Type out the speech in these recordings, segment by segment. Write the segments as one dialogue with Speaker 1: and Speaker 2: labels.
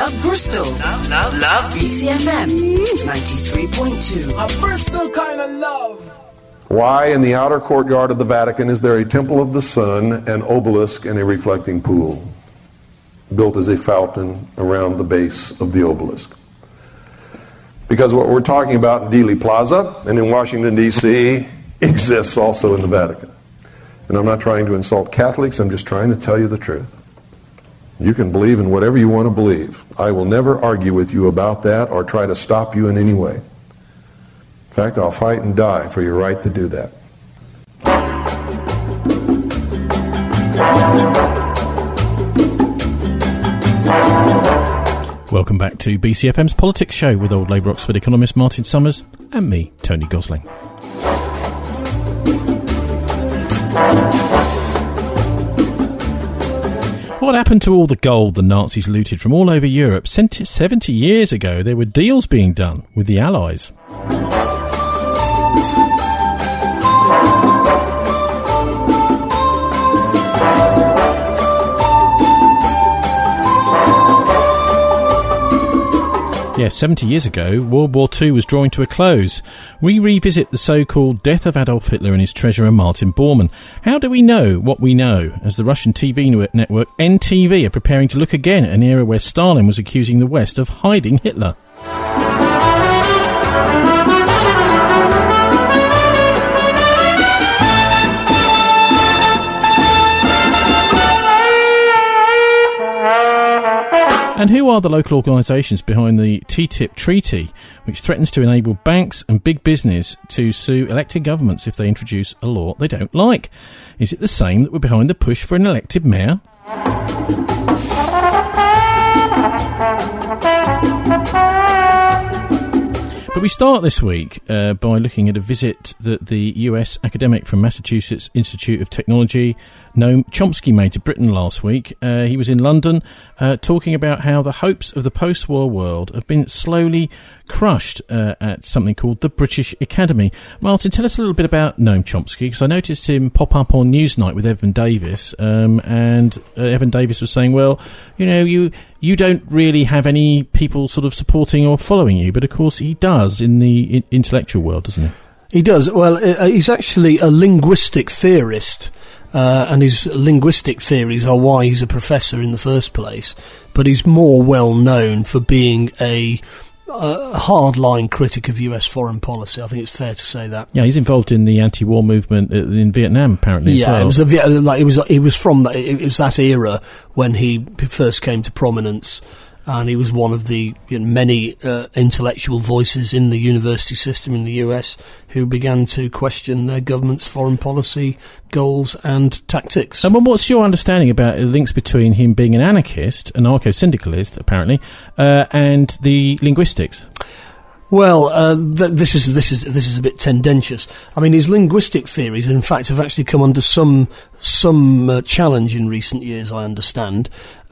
Speaker 1: Love Bristol. Love BCFM 93.2.
Speaker 2: A Bristol kind of love.
Speaker 3: Why in the outer courtyard of the Vatican is there a temple of the sun, an obelisk, and a reflecting pool built as a fountain around the base of the obelisk? Because what we're talking about in Dealey Plaza and in Washington, D.C. exists also in the Vatican. And I'm not trying to insult Catholics, I'm just trying to tell you the truth. You can believe in whatever you want to believe. I will never argue with you about that or try to stop you in any way. In fact, I'll fight and die for your right to do that.
Speaker 4: Welcome back to BCFM's Politics Show with Old Labour Oxford economist Martin Summers and me, Tony Gosling. What happened to all the gold the Nazis looted from all over Europe? 70 years ago, there were deals being done with the Allies. Yes, 70 years ago, World War II was drawing to a close. We revisit the so-called death of Adolf Hitler and his treasurer Martin Bormann. How do we know what we know, as the Russian TV network NTV are preparing to look again at an era where Stalin was accusing the West of hiding Hitler? And who are the local organisations behind the TTIP treaty, which threatens to enable banks and big business to sue elected governments if they introduce a law they don't like? Is it the same that we're behind the push for an elected mayor? But we start this week by looking at a visit that the US academic from Massachusetts Institute of Technology, Noam Chomsky, made to Britain last week. He was in London talking about how the hopes of the post-war world have been slowly crushed at something called the British Academy. Martin, tell us a little bit about Noam Chomsky, because I noticed him pop up on Newsnight with Evan Davis, and Evan Davis was saying, well, you know, you don't really have any people sort of supporting or following you, but of course he does in the intellectual world, doesn't he?
Speaker 5: He does. Well, he's actually a linguistic theorist, and his linguistic theories are why he's a professor in the first place, but he's more well known for being a hard-line critic of US foreign policy. I think it's fair to say that. Yeah,
Speaker 4: he's involved in the anti-war movement in Vietnam, apparently, as well.
Speaker 5: It was that era when he first came to prominence, and he was one of the many intellectual voices in the university system in the US who began to question their government's foreign policy goals and tactics.
Speaker 4: And what's your understanding about the links between him being an anarchist, anarcho-syndicalist, apparently, and the linguistics?
Speaker 5: Well, this is a bit tendentious. I mean, his linguistic theories, in fact, have actually come under some challenge in recent years, I understand,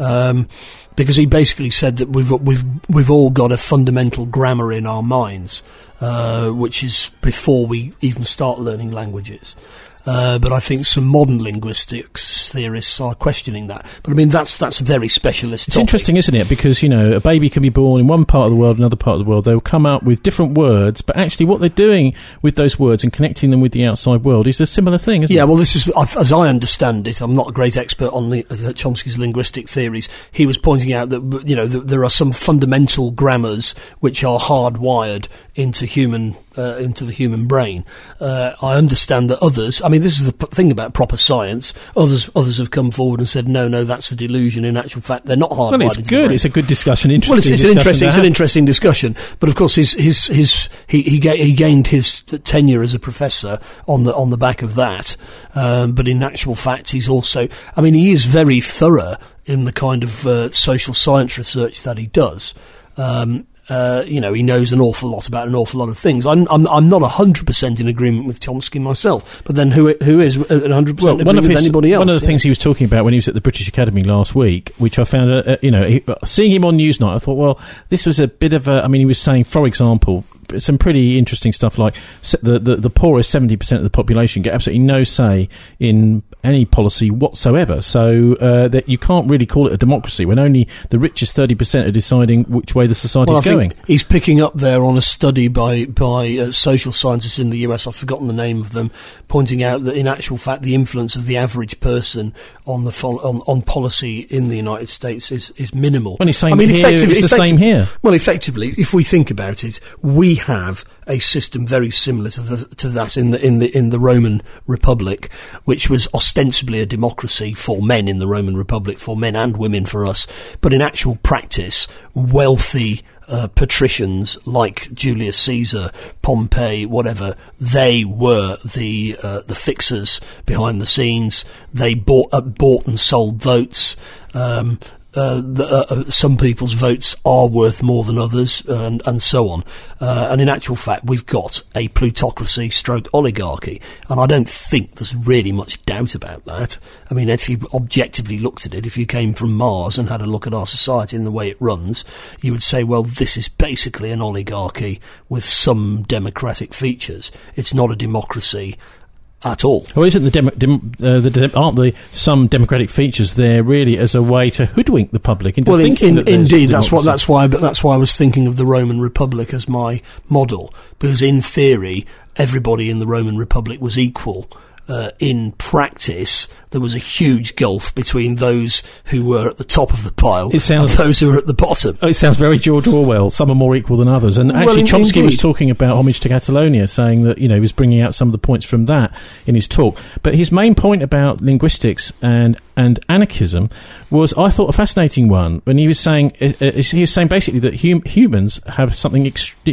Speaker 5: because he basically said that we've all got a fundamental grammar in our minds, which is before we even start learning languages. But I think some modern linguistics theorists are questioning that. But I mean, that's a very specialist topic.
Speaker 4: It's interesting, isn't it? Because, a baby can be born in one part of the world, another part of the world. They'll come out with different words, but actually what they're doing with those words and connecting them with the outside world is a similar thing, isn't it?
Speaker 5: Yeah, well, this is, as I understand it, I'm not a great expert on Chomsky's linguistic theories. He was pointing out that, there are some fundamental grammars which are hardwired into the human brain. I understand that others, I mean, this is the thing about proper science, others have come forward and said, no, that's a delusion. In actual fact, they're not hardwired.
Speaker 4: Well, it's good. It's a good discussion.
Speaker 5: It's an interesting discussion. But of course, he gained his tenure as a professor on the back of that. But in actual fact, he's also, I mean, he is very thorough in the kind of social science research that he does. He knows an awful lot about an awful lot of things. I'm not 100% in agreement with Chomsky myself, but then who is 100% agreement with anybody else?
Speaker 4: One of the things he was talking about when he was at the British Academy last week, which I found, seeing him on Newsnight, I thought, well, this was a bit of he was saying, for example, some pretty interesting stuff, like the poorest 70% of the population get absolutely no say in any policy whatsoever. So that you can't really call it a democracy when only the richest 30% are deciding which way the society is going.
Speaker 5: He's picking up there on a study by social scientists in the US. I've forgotten the name of them, pointing out that in actual fact the influence of the average person on policy in the United States is minimal.
Speaker 4: When he's saying it's the same here.
Speaker 5: Well, effectively, if we think about it, we have a system very similar to that in the Roman Republic, which was ostensibly a democracy for men in the Roman Republic, for men and women for us, but in actual practice, wealthy patricians like Julius Caesar, Pompey, whatever, they were the fixers behind the scenes. They bought and sold votes. Some people's votes are worth more than others, and so on. And in actual fact, we've got a plutocracy stroke oligarchy, and I don't think there's really much doubt about that. I mean, if you objectively looked at it, if you came from Mars and had a look at our society and the way it runs, you would say, well, this is basically an oligarchy with some democratic features. It's not a democracy at all.
Speaker 4: Well, isn't aren't the some democratic features there really as a way to hoodwink the public into thinking that
Speaker 5: indeed, that's why I was thinking of the Roman Republic as my model, because in theory everybody in the Roman Republic was equal. In practice, there was a huge gulf between those who were at the top of the pile and those who were at the bottom.
Speaker 4: It sounds very George Orwell. Some are more equal than others. And actually, Chomsky was talking about homage to Catalonia, saying that, he was bringing out some of the points from that in his talk. But his main point about linguistics and anarchism was, I thought, a fascinating one. When he was saying basically that humans have something,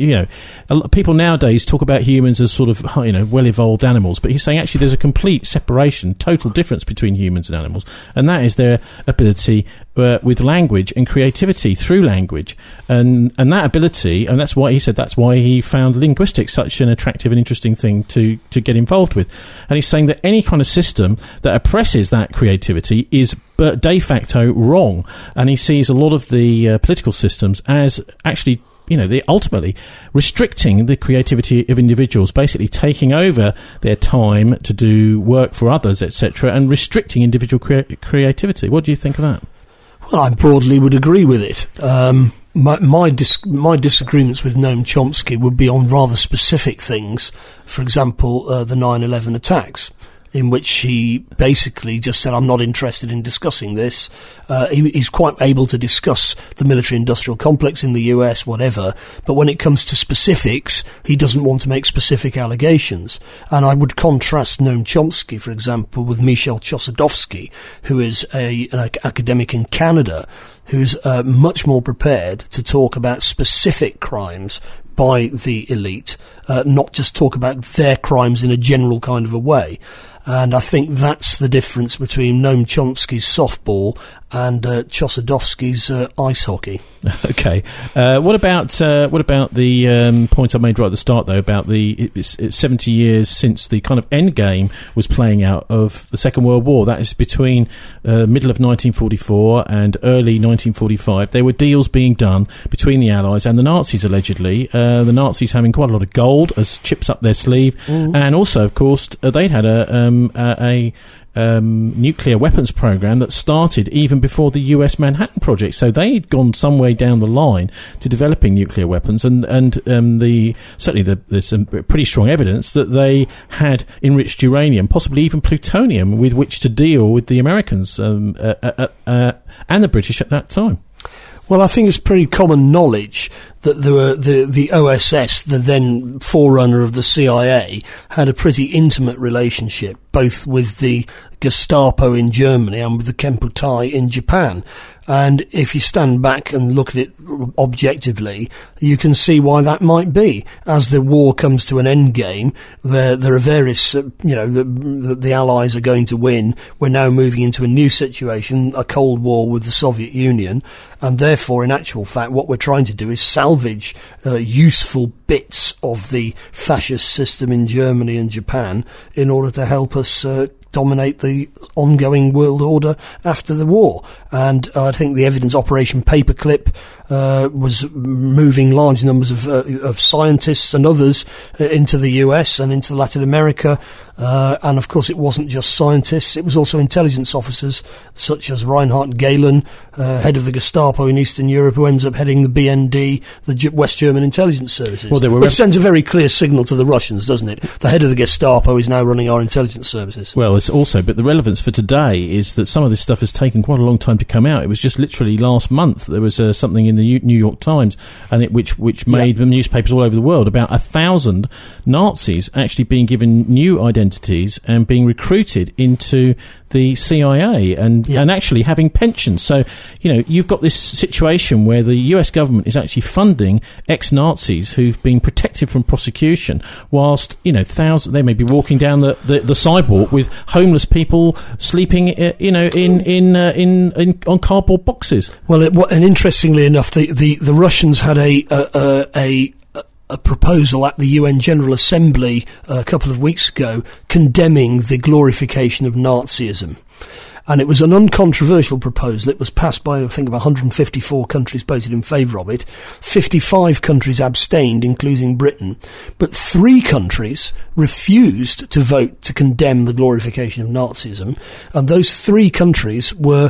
Speaker 4: people nowadays talk about humans as sort of, well-evolved animals. But he's saying actually there's a complete separation, total difference between humans and animals, and that is their ability with language and creativity through language, and that ability, and that's why he said that's why he found linguistics such an attractive and interesting thing to get involved with. And he's saying that any kind of system that oppresses that creativity is de facto wrong, and he sees a lot of the political systems as actually they're ultimately restricting the creativity of individuals, basically taking over their time to do work for others, etc., and restricting individual creativity. What do you think of that?
Speaker 5: Well, I broadly would agree with it. My disagreements with Noam Chomsky would be on rather specific things. For example, the 9/11 attacks, in which he basically just said, I'm not interested in discussing this. He's quite able to discuss the military-industrial complex in the US, whatever, but when it comes to specifics, he doesn't want to make specific allegations. And I would contrast Noam Chomsky, for example, with Michel Chossudovsky, who is an academic in Canada, who's much more prepared to talk about specific crimes by the elite, not just talk about their crimes in a general kind of a way. And I think that's the difference between Noam Chomsky's softball and Chossudovsky's ice hockey.
Speaker 4: Okay. What about the point I made right at the start, though, about it's 70 years since the kind of end game was playing out of the Second World War. That is between middle of 1944 and early 1945. There were deals being done between the Allies and the Nazis, allegedly. The Nazis having quite a lot of gold as chips up their sleeve, and also, of course, they'd had a nuclear weapons program that started even before the US Manhattan Project. So they'd gone some way down the line to developing nuclear weapons, and there's some pretty strong evidence that they had enriched uranium, possibly even plutonium, with which to deal with the Americans and the British at that time.
Speaker 5: Well, I think it's pretty common knowledge that the OSS, the then forerunner of the CIA, had a pretty intimate relationship both with the Gestapo in Germany and with the Kemputai in Japan. And if you stand back and look at it objectively, you can see why that might be. As the war comes to an end game, there are various, the Allies are going to win. We're now moving into a new situation, a Cold War with the Soviet Union. And therefore, in actual fact, what we're trying to do is salvage useful bits of the fascist system in Germany and Japan in order to help us dominate the ongoing world order after the war. And I think the evidence Operation Paperclip was moving large numbers of scientists and others into the US and into Latin America. And of course it wasn't just scientists, it was also intelligence officers such as Reinhard Gehlen, head of the Gestapo in Eastern Europe, who ends up heading the BND, the West German intelligence services. Which sends a very clear signal to the Russians, doesn't it? The head of the Gestapo is now running our intelligence services.
Speaker 4: Well, it's also, but the relevance for today is that some of this stuff has taken quite a long time to come out. It was just literally last month there was something in the New York Times, and which made newspapers all over the world about 1,000 Nazis actually being given new identities and being recruited into the CIA and actually having pensions. So, you've got this situation where the US government is actually funding ex-Nazis who've been protected from prosecution, whilst, thousands, they may be walking down the sidewalk with homeless people sleeping, on cardboard boxes.
Speaker 5: Well, and interestingly enough, the Russians had a proposal at the UN General Assembly a couple of weeks ago condemning the glorification of Nazism. And it was an uncontroversial proposal. It was passed by, I think, about 154 countries voted in favour of it. 55 countries abstained, including Britain. But 3 countries refused to vote to condemn the glorification of Nazism. And those 3 countries were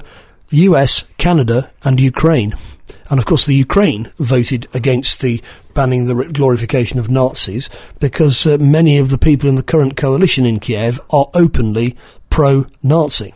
Speaker 5: US, Canada and Ukraine. And of course the Ukraine voted against the banning the glorification of Nazis because many of the people in the current coalition in Kiev are openly pro-Nazi.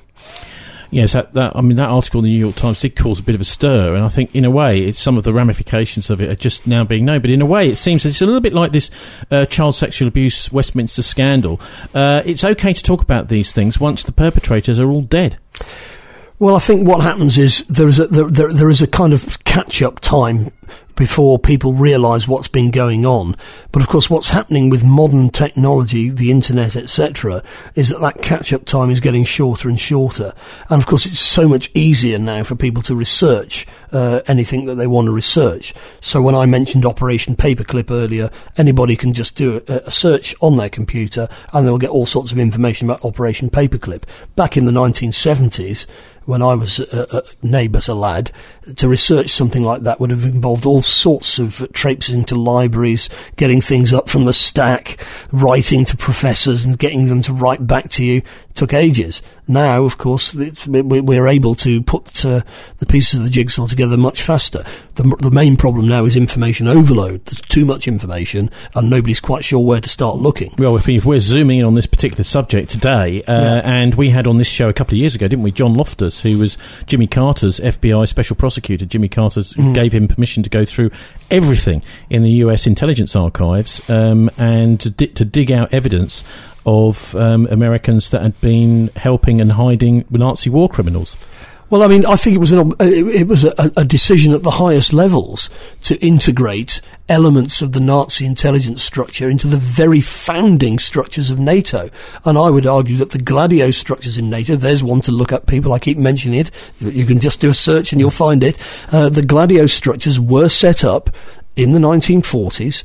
Speaker 4: Yes, that article in the New York Times did cause a bit of a stir, and I think, in a way, it's some of the ramifications of it are just now being known. But in a way, it seems it's a little bit like this child sexual abuse Westminster scandal. It's okay to talk about these things once the perpetrators are all dead.
Speaker 5: Well, I think what happens is there is a kind of catch-up time before people realise what's been going on. But of course what's happening with modern technology, the internet, etc., is that catch-up time is getting shorter and shorter. And of course it's so much easier now for people to research anything that they want to research. So when I mentioned Operation Paperclip earlier, anybody can just do a search on their computer and they'll get all sorts of information about Operation Paperclip. Back in the 1970s, when I was but a lad, to research something like that would have involved all sorts of traipsing to libraries, getting things up from the stack, writing to professors and getting them to write back to you. It took ages. Now, of course, we're able to put the pieces of the jigsaw together much faster. The main problem now is information overload. There's too much information and nobody's quite sure where to start looking.
Speaker 4: Well, if we're zooming in on this particular subject today, and we had on this show a couple of years ago, didn't we, John Loftus, who was Jimmy Carter's FBI special prosecutor. Jimmy Carter gave him permission to go through everything in the US intelligence archives and to dig out evidence of Americans that had been helping and hiding Nazi war criminals.
Speaker 5: Well, I mean, I think it was a decision at the highest levels to integrate elements of the Nazi intelligence structure into the very founding structures of NATO. And I would argue that the Gladio structures in NATO, there's one to look at, people, I keep mentioning it, you can just do a search and you'll find it. The Gladio structures were set up in the 1940s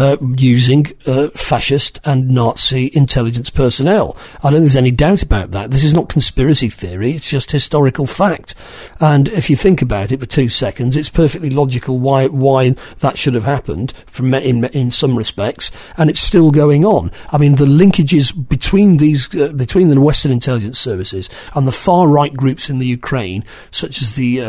Speaker 5: using fascist and Nazi intelligence personnel. I don't think there's any doubt about that. This is not conspiracy theory, it's just historical fact. And if you think about it for 2 seconds, it's perfectly logical why that should have happened in some respects, and it's still going on. I mean, the linkages between between the Western intelligence services and the far-right groups in the Ukraine, such as the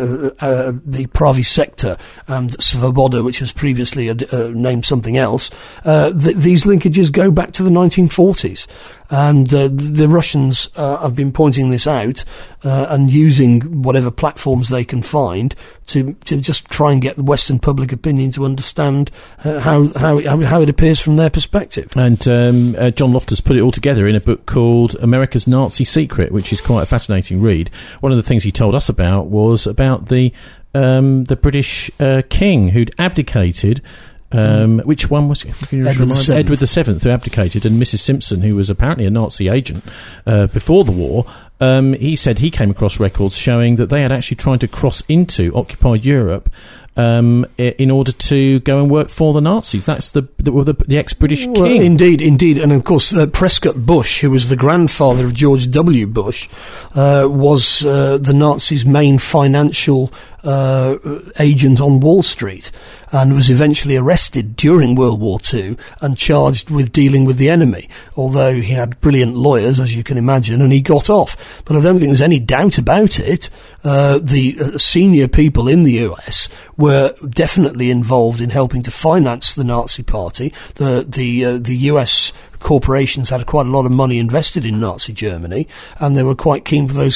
Speaker 5: Pravi Sector and Svoboda, which was previously named something else, these linkages go back to the 1940s. And the Russians have been pointing this out and using whatever platforms they can find to just try and get the Western public opinion to understand how it appears from their perspective. And
Speaker 4: John Loftus put it all together in a book called America's Nazi Secret, which is quite a fascinating read. One of the things he told us about was about the British king who'd abdicated. Which one was it? Edward VII, who abdicated, and Mrs. Simpson, who was apparently a Nazi agent before the war, he said he came across records showing that they had actually tried to cross into occupied Europe in order to go and work for the Nazis. That's the ex-British king.
Speaker 5: Well, indeed. And of course, Prescott Bush, who was the grandfather of George W. Bush, was the Nazis' main financial agent on Wall Street, and was eventually arrested during World War II and charged with dealing with the enemy, although he had brilliant lawyers, as you can imagine, and he got off. But I don't think there's any doubt about it. The senior people in the US were definitely involved in helping to finance the Nazi Party. The US corporations had quite a lot of money invested in Nazi Germany, and they were quite keen for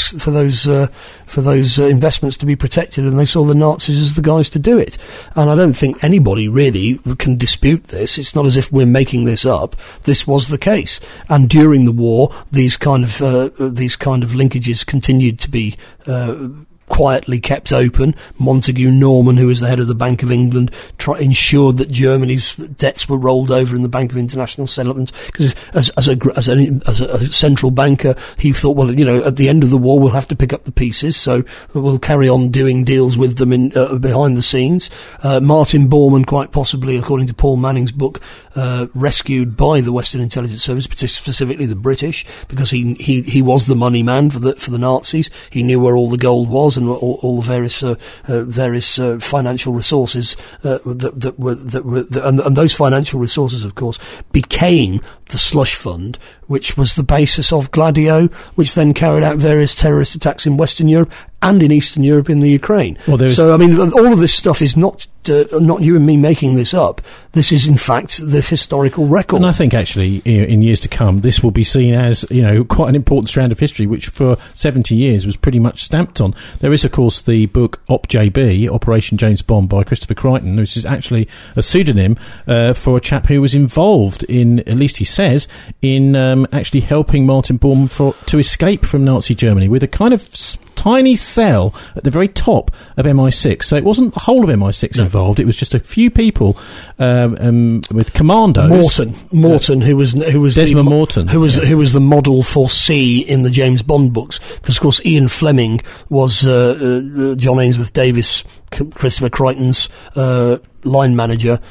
Speaker 5: those investments to be protected, and they saw the Nazis as the guys to do it. And I don't think anybody really can dispute this. It's not as if we're making this up. This was the case, and during the war, these kind of linkages continued to be quietly kept open. Montague Norman, who was the head of the Bank of England, ensured that Germany's debts were rolled over in the Bank of International Settlements, because as a central banker, he thought, well, at the end of the war we'll have to pick up the pieces, so we'll carry on doing deals with them in behind the scenes. Martin Bormann, quite possibly, according to Paul Manning's book, rescued by the Western Intelligence Service, specifically the British, because he was the money man for the Nazis. He knew where all the gold was and all the various financial resources that were, and those financial resources, of course, became the slush fund, which was the basis of Gladio, which then carried out various terrorist attacks in Western Europe and in Eastern Europe in the Ukraine. So, I mean, all of this stuff is not you and me making this up. This is, in fact, this historical record.
Speaker 4: And I think, actually, in years to come, this will be seen as, quite an important strand of history, which for 70 years was pretty much stamped on. There is, of course, the book OpJB, Operation James Bond, by Christopher Crichton, which is actually a pseudonym for a chap who was involved in, at least he says, in actually helping Martin Bormann to escape from Nazi Germany with a kind of tiny cell at the very top of MI6. So it wasn't the whole of MI6 involved. It was just a few people with commandos.
Speaker 5: Morton, who was
Speaker 4: Desmond Morton,
Speaker 5: who was the model for C in the James Bond books, because of course Ian Fleming was John Ainsworth Davis, Christopher Crichton's line manager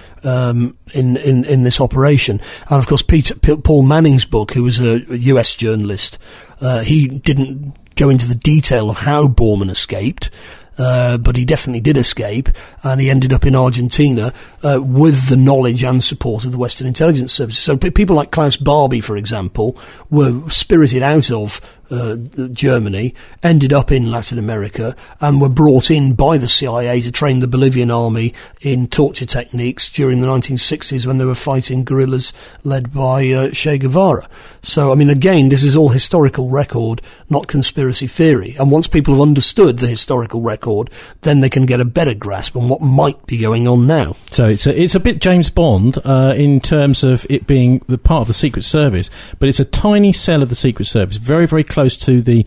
Speaker 5: in this operation. And of course Paul Manning's book, who was a US journalist, he didn't go into the detail of how Bormann escaped, but he definitely did escape, and he ended up in Argentina with the knowledge and support of the Western Intelligence Service. So people like Klaus Barbie, for example, were spirited out of Germany, ended up in Latin America, and were brought in by the CIA to train the Bolivian army in torture techniques during the 1960s when they were fighting guerrillas led by Che Guevara. So, I mean, again, this is all historical record, not conspiracy theory. And once people have understood the historical record, then they can get a better grasp on what might be going on now.
Speaker 4: So it's a bit James Bond in terms of it being the part of the Secret Service, but it's a tiny cell of the Secret Service, very, very close to the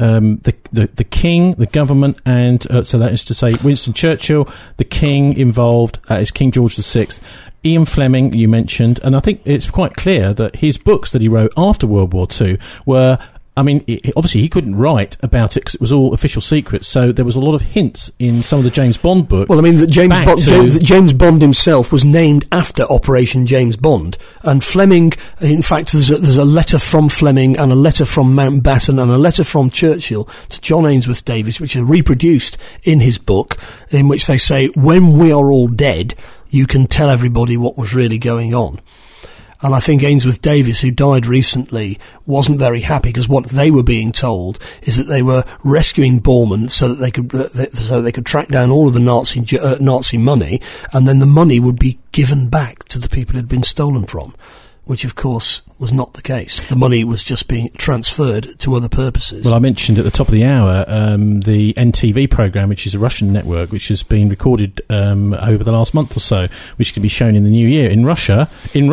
Speaker 4: king, the government, and so that is to say Winston Churchill, the king involved, is King George VI. Ian Fleming, you mentioned, and I think it's quite clear that his books that he wrote after World War II were, I mean, obviously he couldn't write about it because it was all official secrets, so there was a lot of hints in some of the James Bond books.
Speaker 5: Well, I mean, James Bond himself was named after Operation James Bond, and Fleming, in fact, there's a letter from Fleming and a letter from Mountbatten and a letter from Churchill to John Ainsworth Davis, which are reproduced in his book, in which they say, when we are all dead, you can tell everybody what was really going on. And I think Ainsworth Davis, who died recently, wasn't very happy, because what they were being told is that they were rescuing Bormann so that they could track down all of the Nazi money, and then the money would be given back to the people it had been stolen from, which of course was not the case. The money was just being transferred to other purposes.
Speaker 4: Well, I mentioned at the top of the hour the NTV programme, which is a Russian network, which has been recorded over the last month or so, which can be shown in the new year in Russian,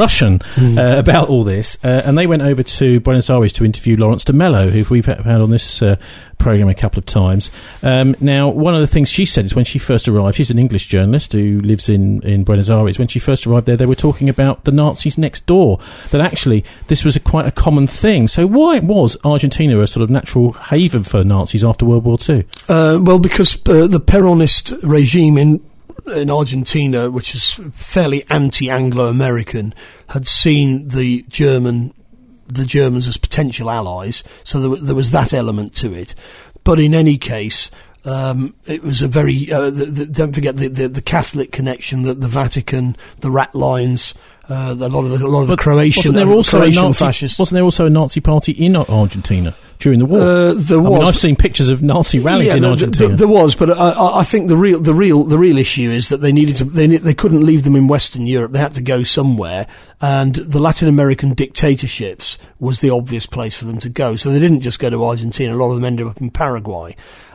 Speaker 4: about all this. And they went over to Buenos Aires to interview Lawrence de Mello, who we've had on this programme a couple of times. Now, one of the things she said is when she first arrived, she's an English journalist who lives in Buenos Aires, when she first arrived there, they were talking about the Nazis next door, that actually this was quite a common thing. So why was Argentina a sort of natural haven for Nazis after World War II?
Speaker 5: Well, because the Peronist regime in Argentina, which is fairly anti-Anglo-American, had seen the Germans as potential allies, so there was that element to it. But in any case, it was a very don't forget the Catholic connection, the Vatican, the rat lines, a lot of the Croatian fascists.
Speaker 4: Wasn't there also a Nazi party in Argentina during the war?
Speaker 5: There was.
Speaker 4: I've seen pictures of Nazi rallies in Argentina.
Speaker 5: There was, but I think the real issue is that they couldn't leave them in Western Europe. They had to go somewhere, and the Latin American dictatorships was the obvious place for them to go. So they didn't just go to Argentina. A lot of them ended up in Paraguay.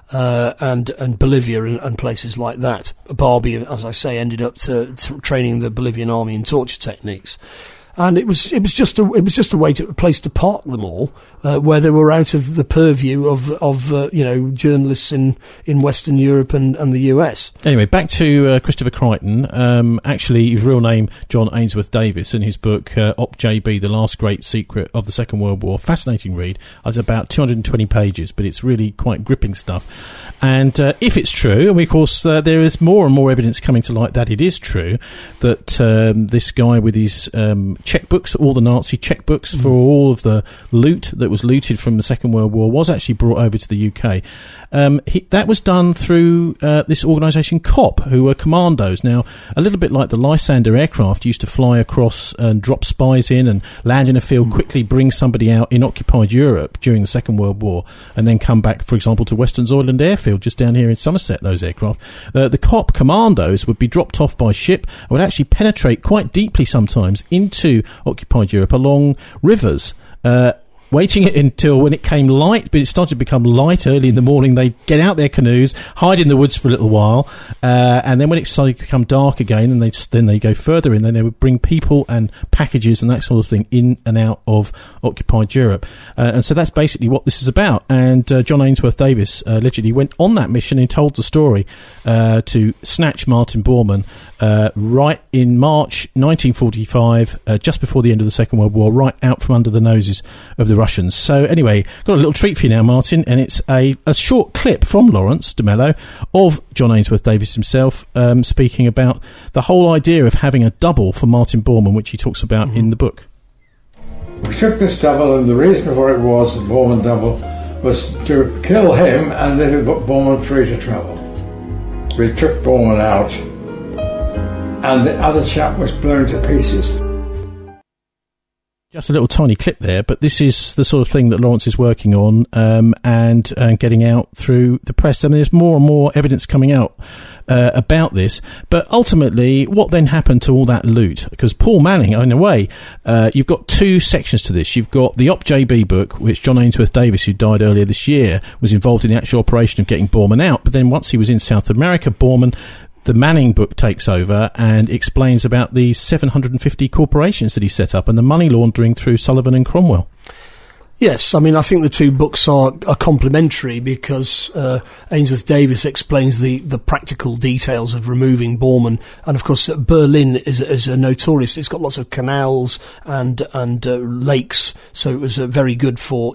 Speaker 5: And Bolivia and places like that. Barbie, as I say, ended up training the Bolivian army in torture techniques. And it was just a place to park them all, where they were out of the purview of journalists in Western Europe and the US.
Speaker 4: Anyway, back to Christopher Crichton. Actually, his real name, John Ainsworth Davis, in his book Op JB, The Last Great Secret of the Second World War. Fascinating read. It's about 220 pages, but it's really quite gripping stuff. And if it's true, and of course there is more and more evidence coming to light that it is true, that this guy with his checkbooks, all the Nazi checkbooks for all of the loot that was looted from the Second World War was actually brought over to the UK. That was done through this organisation COP, who were commandos. Now, a little bit like the Lysander aircraft used to fly across and drop spies in and land in a field, quickly bring somebody out in occupied Europe during the Second World War, and then come back, for example, to Western Zoyland Airfield, just down here in Somerset, those aircraft. The COP commandos would be dropped off by ship and would actually penetrate quite deeply sometimes into occupied Europe along rivers, waiting until when it came light, but it started to become light early in the morning. They'd get out their canoes, hide in the woods for a little while, and then when it started to become dark again, and then they go further in, then they would bring people and packages and that sort of thing in and out of occupied Europe. And so that's basically what this is about. And John Ainsworth Davis allegedly went on that mission and told the story to snatch Martin Bormann right in March 1945, just before the end of the Second World War, right out from under the noses of the Russians. So anyway, got a little treat for you now, Martin, and it's a short clip from Lawrence de Mello of John Ainsworth Davis himself, speaking about the whole idea of having a double for Martin Bormann, which he talks about in the book.
Speaker 2: We took this double, and the reason for it was the Bormann double was to kill him and leave Bormann free to travel. We took Bormann out, and the other chap was blown to pieces.
Speaker 4: Just a little tiny clip there, but this is the sort of thing that Lawrence is working on and getting out through the press. I mean, there's more and more evidence coming out about this. But ultimately, what then happened to all that loot? Because Paul Manning, in a way, you've got two sections to this. You've got the Op JB book, which John Ainsworth Davis, who died earlier this year, was involved in the actual operation of getting Bormann out. But then once he was in South America, the Manning book takes over and explains about these 750 corporations that he set up and the money laundering through Sullivan and Cromwell.
Speaker 5: Yes, I mean, I think the two books are complementary because Ainsworth Davis explains the practical details of removing Bormann, and of course Berlin is a notorious. It's got lots of canals and lakes, so it was very good for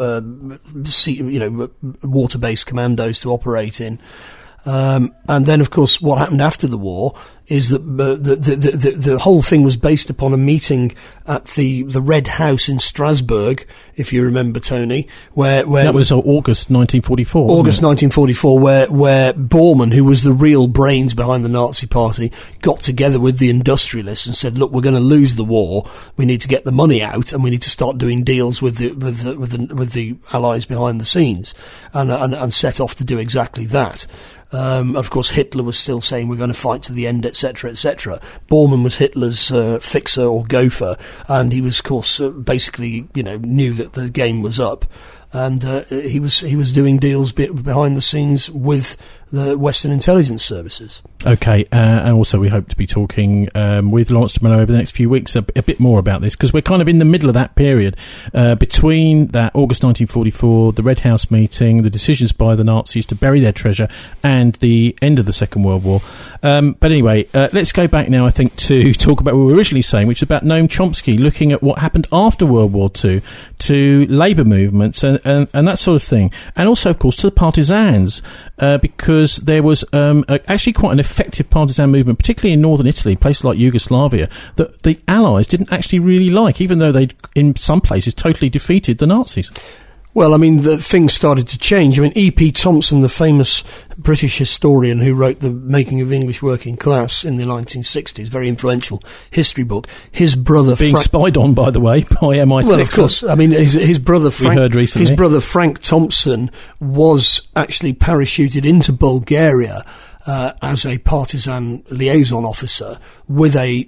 Speaker 5: water-based commandos to operate in. And then, of course, what happened after the war is that the whole thing was based upon a meeting at the Red House in Strasbourg, if you remember, Tony, where
Speaker 4: that was August 1944.
Speaker 5: August 1944, where Bormann, who was the real brains behind the Nazi Party, got together with the industrialists and said, "Look, we're going to lose the war. We need to get the money out, and we need to start doing deals with the Allies behind the scenes," and set off to do exactly that. Of course, Hitler was still saying we're going to fight to the end, etc., etc. Bormann was Hitler's fixer or gopher, and he was, of course, basically, knew that the game was up, and he was doing deals behind the scenes with the Western intelligence services.
Speaker 4: Okay, and also we hope to be talking with Lawrence de Mello over the next few weeks a bit more about this, because we're kind of in the middle of that period between that August 1944, the Red House meeting, the decisions by the Nazis to bury their treasure, and the end of the Second World War. But anyway, let's go back now, I think, to talk about what we were originally saying, which is about Noam Chomsky, looking at what happened after World War II to labour movements and that sort of thing, and also, of course, to the partisans, because there was actually quite an effective partisan movement, particularly in northern Italy, places like Yugoslavia, that the Allies didn't actually really like, even though they'd, in some places, totally defeated the Nazis.
Speaker 5: Well, I mean, the things started to change. I mean, E.P. Thompson, the famous British historian who wrote The Making of the English Working Class in the 1960s, very influential history book, his brother...
Speaker 4: Being spied on, by the way, by MI6.
Speaker 5: Well, of course. I mean, his brother Frank...
Speaker 4: We heard recently.
Speaker 5: His brother Frank Thompson was actually parachuted into Bulgaria as a partisan liaison officer with a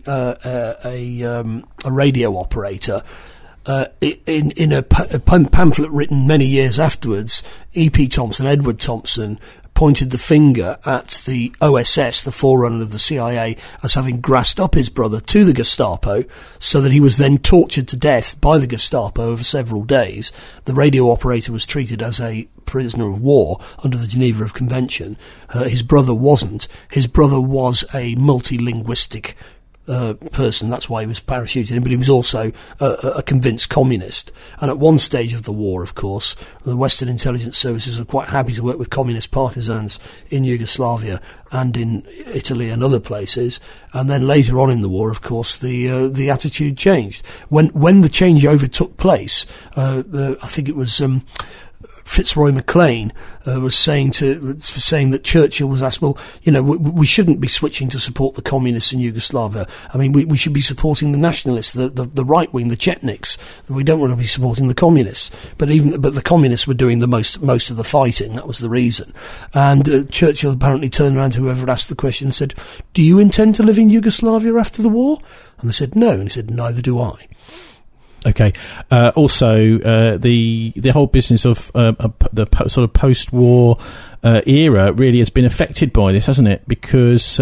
Speaker 5: radio operator. In a pamphlet written many years afterwards, E.P. Thompson, Edward Thompson, pointed the finger at the OSS, the forerunner of the CIA, as having grassed up his brother to the Gestapo, so that he was then tortured to death by the Gestapo over several days. The radio operator was treated as a prisoner of war under the Geneva Convention. His brother wasn't. His brother was a multilinguistic person. That's why he was parachuted in, but he was also a convinced communist. And at one stage of the war, of course, the Western intelligence services were quite happy to work with communist partisans in Yugoslavia and in Italy and other places. And then later on in the war, of course, the attitude changed. When the changeover took place, I think it was Fitzroy Maclean was saying that Churchill was asked, well, we shouldn't be switching to support the communists in Yugoslavia. I mean, we should be supporting the nationalists, the right wing, the Chetniks. We don't want to be supporting the communists. But the communists were doing the most of the fighting. That was the reason. And Churchill apparently turned around to whoever had asked the question and said, "Do you intend to live in Yugoslavia after the war?" And they said, "No." And he said, "Neither do I."
Speaker 4: Okay. Also, the whole business of the sort of post-war era really has been affected by this, hasn't it? Because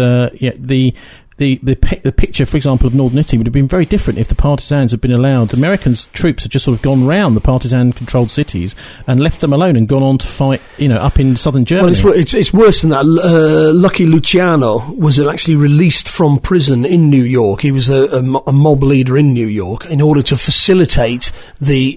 Speaker 4: the picture, for example, of northern Italy would have been very different if the partisans had been allowed. The American troops had just sort of gone round the partisan-controlled cities and left them alone and gone on to fight, up in southern Germany.
Speaker 5: Well, it's worse than that. Lucky Luciano was actually released from prison in New York. He was a mob leader in New York in order to facilitate the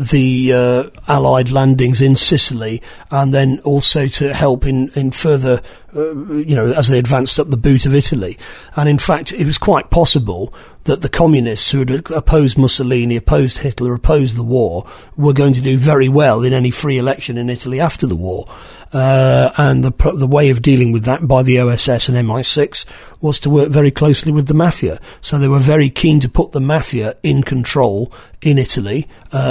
Speaker 5: Allied landings in Sicily, and then also to help in further, as they advanced up the boot of Italy. And in fact, it was quite possible that the communists who had opposed Mussolini, opposed Hitler, opposed the war, were going to do very well in any free election in Italy after the war. And the way of dealing with that by the OSS and MI6 was to work very closely with the mafia. So they were very keen to put the mafia in control in Italy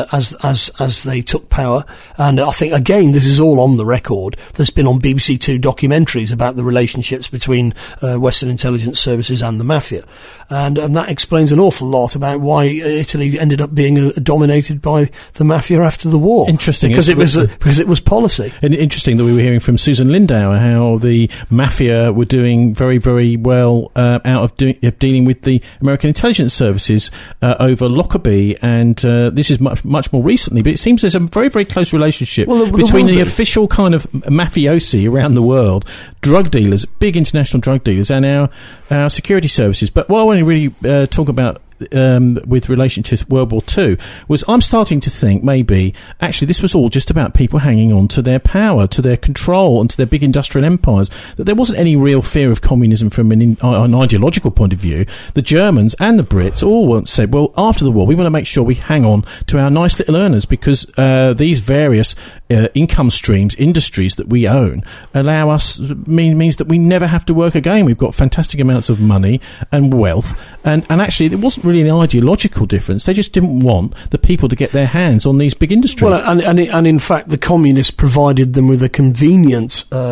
Speaker 5: as they took power. And I think, again, this is all on the record. There's been on BBC Two documentaries about the relationships between Western intelligence services and the mafia. And that explains an awful lot about why Italy ended up being dominated by the mafia after the war.
Speaker 4: Interesting.
Speaker 5: Because it was policy.
Speaker 4: And interesting that we were hearing from Susan Lindauer how the mafia were doing very, very well out of dealing with the American intelligence services over Lockerbie, and this is much more recently, but it seems there's a very, very close relationship between the official kind of mafiosi around the world, drug dealers, big international drug dealers, and our security services. But what I want to really talk about with relation to World War II was I'm starting to think maybe actually this was all just about people hanging on to their power, to their control, and to their big industrial empires, that there wasn't any real fear of communism from an ideological point of view. The Germans and the Brits all once said, well, after the war we want to make sure we hang on to our nice little earners, because these various income streams, industries that we own allow us, means that we never have to work again. We've got fantastic amounts of money and wealth, and actually it wasn't really an ideological difference. They just didn't want the people to get their hands on these big industries.
Speaker 5: Well, and in fact, the communists provided them with a convenient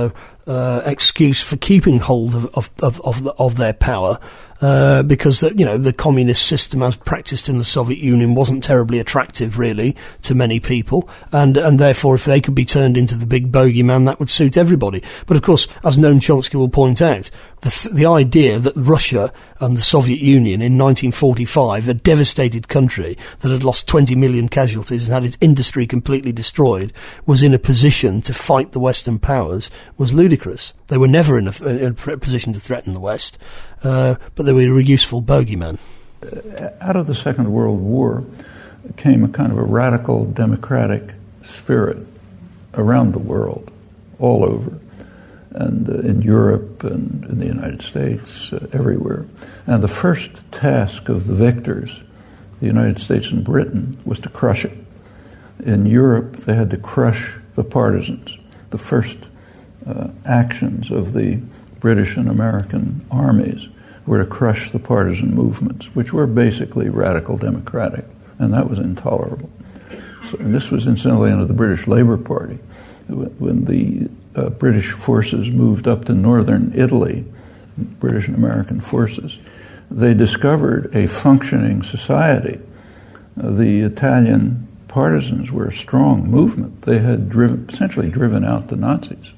Speaker 5: excuse for keeping hold of their power, because the communist system as practiced in the Soviet Union wasn't terribly attractive really to many people, and therefore if they could be turned into the big bogeyman, that would suit everybody. But of course, as Noam Chomsky will point out, the idea that Russia and the Soviet Union in 1945, a devastated country that had lost 20 million casualties and had its industry completely destroyed, was in a position to fight the Western powers was ludicrous. They were never in a position to threaten the West, but they were a useful bogeyman.
Speaker 6: Out of the Second World War came a kind of a radical democratic spirit around the world, all over, and in Europe and in the United States, everywhere. And the first task of the victors, the United States and Britain, was to crush it. In Europe, they had to crush the partisans. The first actions of the British and American armies were to crush the partisan movements, which were basically radical democratic, and that was intolerable. And this was incidentally under the British Labour Party. When the British forces moved up to northern Italy, British and American forces, they discovered a functioning society. The Italian partisans were a strong movement. They had essentially driven out the Nazis.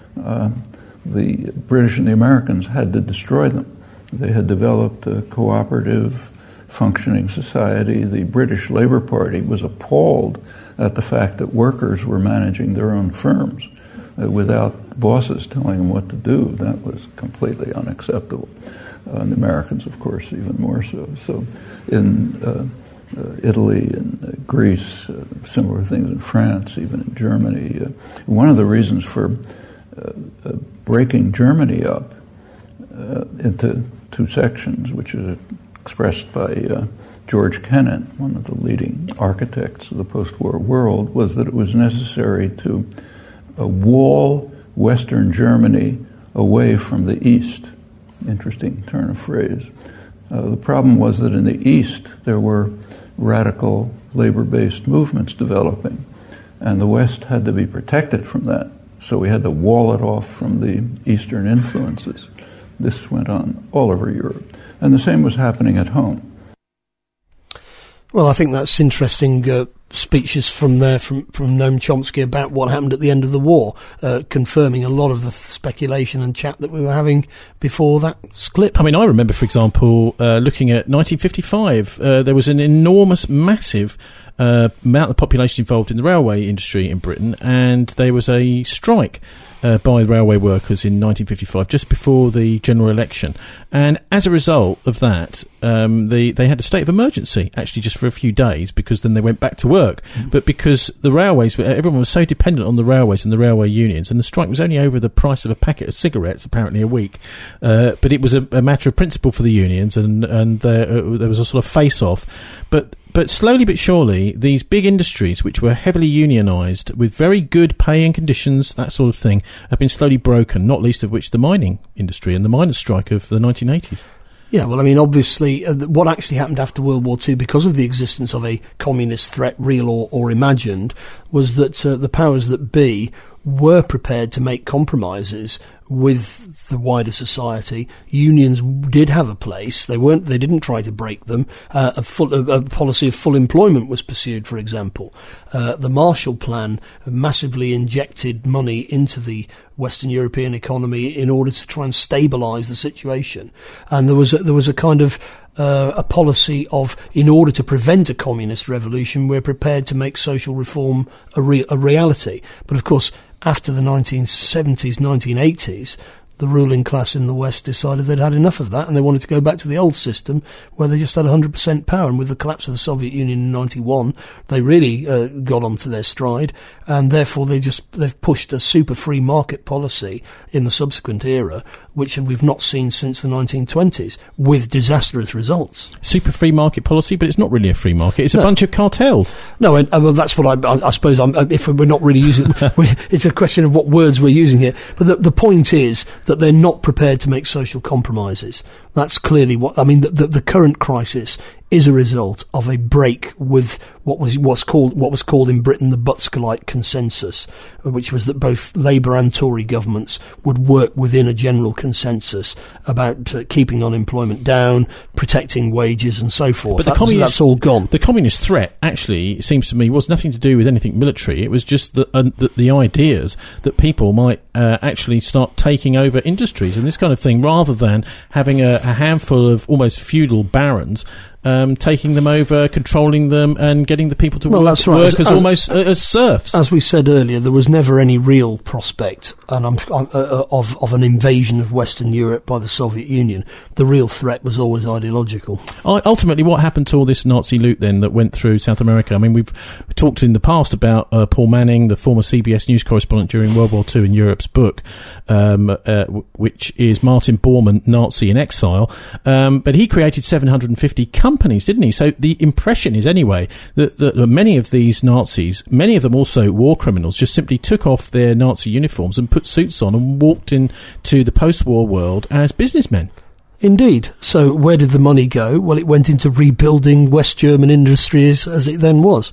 Speaker 6: The British and the Americans had to destroy them. They had developed a cooperative, functioning society. The British Labour Party was appalled at the fact that workers were managing their own firms without bosses telling them what to do. That was completely unacceptable. And the Americans, of course, even more so. So in Italy and Greece, similar things in France, even in Germany. One of the reasons for breaking Germany up into two sections, which is expressed by George Kennan, one of the leading architects of the post-war world, was that it was necessary to wall Western Germany away from the East. Interesting turn of phrase. The problem was that in the East there were radical labor-based movements developing, and the West had to be protected from that. So we had to wall it off from the Eastern influences. This went on all over Europe. And the same was happening at home.
Speaker 5: Well, I think that's interesting speeches from Noam Chomsky about what happened at the end of the war, confirming a lot of the speculation and chat that we were having before that clip.
Speaker 4: I mean, I remember, for example, looking at 1955, there was an enormous, massive amount of population involved in the railway industry in Britain, and there was a strike by railway workers in 1955, just before the general election. And as a result of that, they had a state of emergency, actually just for a few days, because then they went back to work. But because the railways, everyone was so dependent on the railways and the railway unions, and the strike was only over the price of a packet of cigarettes, apparently, a week. But it was a matter of principle for the unions, and there was a sort of face-off. But slowly but surely, these big industries, which were heavily unionised, with very good pay and conditions, that sort of thing, have been slowly broken, not least of which the mining industry and the miners' strike of the 1980s.
Speaker 5: Yeah, well, I mean, obviously, what actually happened after World War II, because of the existence of a communist threat, real or imagined, was that the powers that be were prepared to make compromises with the wider society. Unions did have a place. They didn't try to break them. A policy of full employment was pursued, for example. The Marshall Plan massively injected money into the Western European economy in order to try and stabilise the situation. And there was a kind of a policy of, in order to prevent a communist revolution, we're prepared to make social reform a reality. But of course, after the 1970s, 1980s, the ruling class in the West decided they'd had enough of that, and they wanted to go back to the old system where they just had 100% power. And with the collapse of the Soviet Union in 91, they really got onto their stride, and therefore they've pushed a super free market policy in the subsequent era, which we've not seen since the 1920s, with disastrous results.
Speaker 4: Super free market policy, but it's not really a free market. It's a bunch of cartels.
Speaker 5: No, well, that's what I suppose. If we're not really using, it's a question of what words we're using here. But the point is that they're not prepared to make social compromises. That's clearly what I mean. The current crisis is a result of a break with what was called in Britain the Butskellite consensus, which was that both Labour and Tory governments would work within a general consensus about keeping unemployment down, protecting wages, and so forth. But that's all gone.
Speaker 4: The communist threat, actually, it seems to me, was nothing to do with anything military. It was just the ideas that people might actually start taking over industries and this kind of thing, rather than having a handful of almost feudal barons taking them over, controlling them, and getting the people to work as serfs.
Speaker 5: As we said earlier, there was never any real prospect of an invasion of Western Europe by the Soviet Union. The real threat was always ideological.
Speaker 4: Ultimately, what happened to all this Nazi loot then that went through South America? I mean, we've talked in the past about Paul Manning, the former CBS news correspondent during World War II in Europe's book, which is Martin Bormann, Nazi in Exile. But he created 750 companies, didn't he? So the impression is, anyway, that many of these Nazis, many of them also war criminals, just simply took off their Nazi uniforms and put suits on and walked into the post-war world as businessmen.
Speaker 5: Indeed. So where did the money go? Well, it went into rebuilding West German industries as it then was.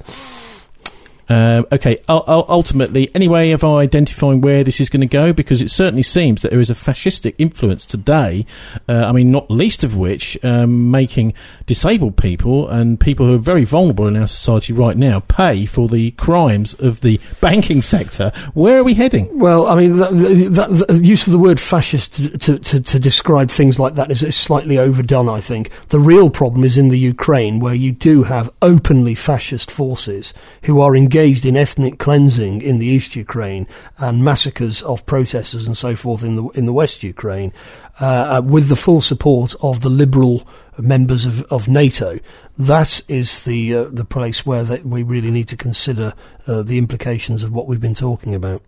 Speaker 4: Okay, ultimately, any way of identifying where this is going to go? Because it certainly seems that there is a fascistic influence today, I mean, not least of which making disabled people and people who are very vulnerable in our society right now pay for the crimes of the banking sector. Where are we heading?
Speaker 5: Well, I mean, the use of the word fascist to describe things like that is slightly overdone, I think. The real problem is in the Ukraine, where you do have openly fascist forces who are engaged in ethnic cleansing in the East Ukraine and massacres of protesters and so forth in the West Ukraine, with the full support of the liberal members of NATO. That is the place where we really need to consider the implications of what we've been talking about.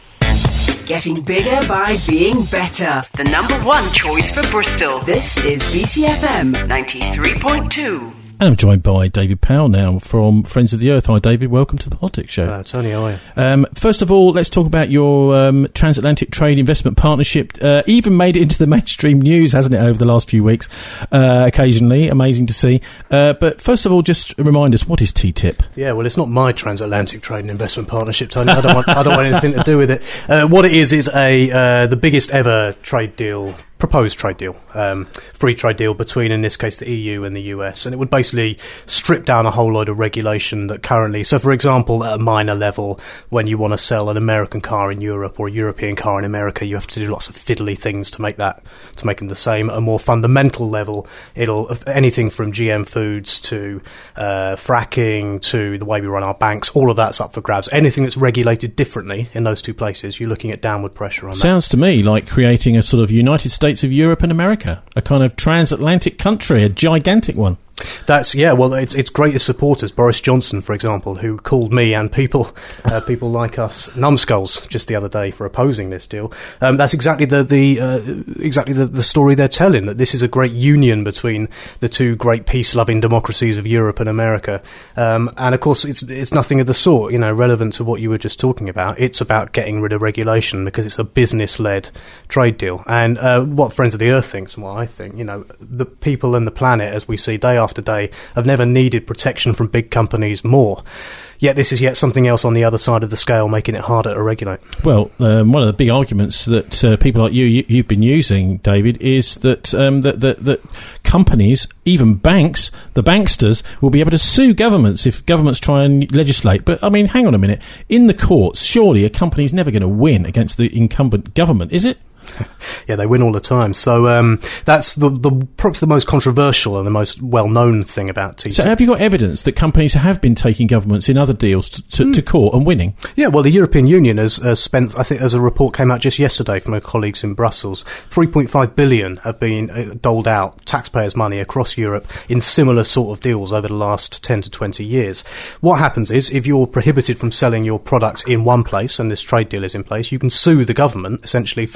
Speaker 1: Getting bigger by being better. The number one choice for Bristol. This is BCFM 93.2.
Speaker 4: And I'm joined by David Powell now from Friends of the Earth. Hi, David. Welcome to the Politics Show.
Speaker 7: Hello, Tony. How are you?
Speaker 4: First of all, let's talk about your transatlantic trade investment partnership. Even made it into the mainstream news, hasn't it, over the last few weeks? Occasionally. Amazing to see. But first of all, just remind us, what is TTIP?
Speaker 7: Yeah, well, it's not my transatlantic trade and investment partnership, Tony. I don't want anything to do with it. What it is the biggest ever trade deal, proposed trade deal, free trade deal between, in this case, the EU and the US. And it would basically strip down a whole load of regulation that currently, so for example, at a minor level, when you want to sell an American car in Europe or a European car in America, you have to do lots of fiddly things to make them the same. At a more fundamental level, it'll, anything from GM foods to fracking to the way we run our banks, all of that's up for grabs. Anything that's regulated differently in those two places, you're looking at downward pressure on that.
Speaker 4: Sounds to me like creating a sort of United States of Europe and America, a kind of transatlantic country, a gigantic one.
Speaker 7: That's well, its greatest supporters, Boris Johnson, for example, who called me and people like us numbskulls just the other day for opposing this deal. That's exactly the story they're telling, that this is a great union between the two great peace-loving democracies of Europe and America. And of course, it's nothing of the sort, relevant to what you were just talking about. It's about getting rid of regulation because it's a business-led trade deal. And what Friends of the Earth thinks, and what I think, the people and the planet, as we see day after day, have never needed protection from big companies more. Yet this is yet something else on the other side of the scale, making it harder to regulate.
Speaker 4: Well, one of the big arguments that people like you've been using, David, is that that companies, even banks, the banksters, will be able to sue governments if governments try and legislate. But, I mean, hang on a minute. In the courts, surely a company's never going to win against the incumbent government, is it?
Speaker 7: Yeah, they win all the time. So that's perhaps the most controversial and the most well-known thing about TTIP.
Speaker 4: So have you got evidence that companies have been taking governments in other deals to court and winning?
Speaker 7: Yeah, well, the European Union has spent, I think, as a report came out just yesterday from our colleagues in Brussels, 3.5 billion have been doled out, taxpayers' money, across Europe in similar sort of deals over the last 10 to 20 years. What happens is, if you're prohibited from selling your product in one place, and this trade deal is in place, you can sue the government, essentially, for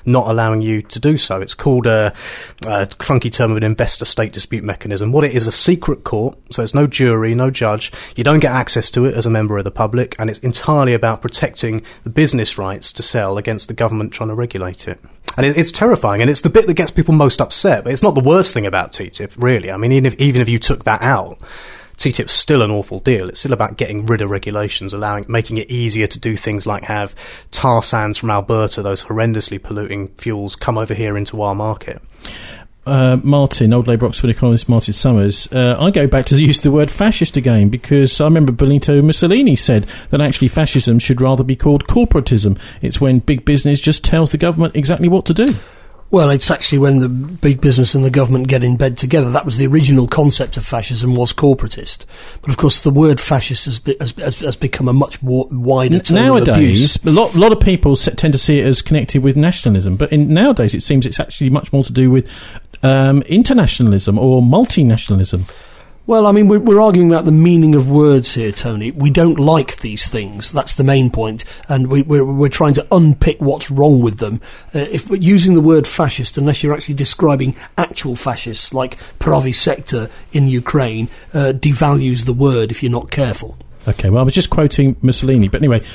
Speaker 7: not allowing you to do so. It's called a clunky term of an investor-state dispute mechanism. What it is, a secret court, so there's no jury, no judge. You don't get access to it as a member of the public, and it's entirely about protecting the business rights to sell against the government trying to regulate it. And it's terrifying, and it's the bit that gets people most upset, but it's not the worst thing about TTIP, really. I mean, even if you took that out, TTIP's still an awful deal. It's still about getting rid of regulations, making it easier to do things like have tar sands from Alberta, those horrendously polluting fuels, come over here into our market.
Speaker 4: Martin, old Labour Oxford economist Martin Summers, I go back to the use of the word fascist again, because I remember Benito Mussolini said that actually fascism should rather be called corporatism. It's when big business just tells the government exactly what to do.
Speaker 5: Well, it's actually when the big business and the government get in bed together. That was the original concept of fascism, was corporatist. But of course, the word fascist has become a much wider term
Speaker 4: nowadays. A lot of people tend to see it as connected with nationalism, but nowadays it seems it's actually much more to do with internationalism or multinationalism.
Speaker 5: Well, I mean, we're arguing about the meaning of words here, Tony. We don't like these things. That's the main point, and we're trying to unpick what's wrong with them. If we're using the word fascist, unless you're actually describing actual fascists like Pravy Sector in Ukraine, devalues the word if you're not careful.
Speaker 4: Okay, well, I was just quoting Mussolini. But anyway,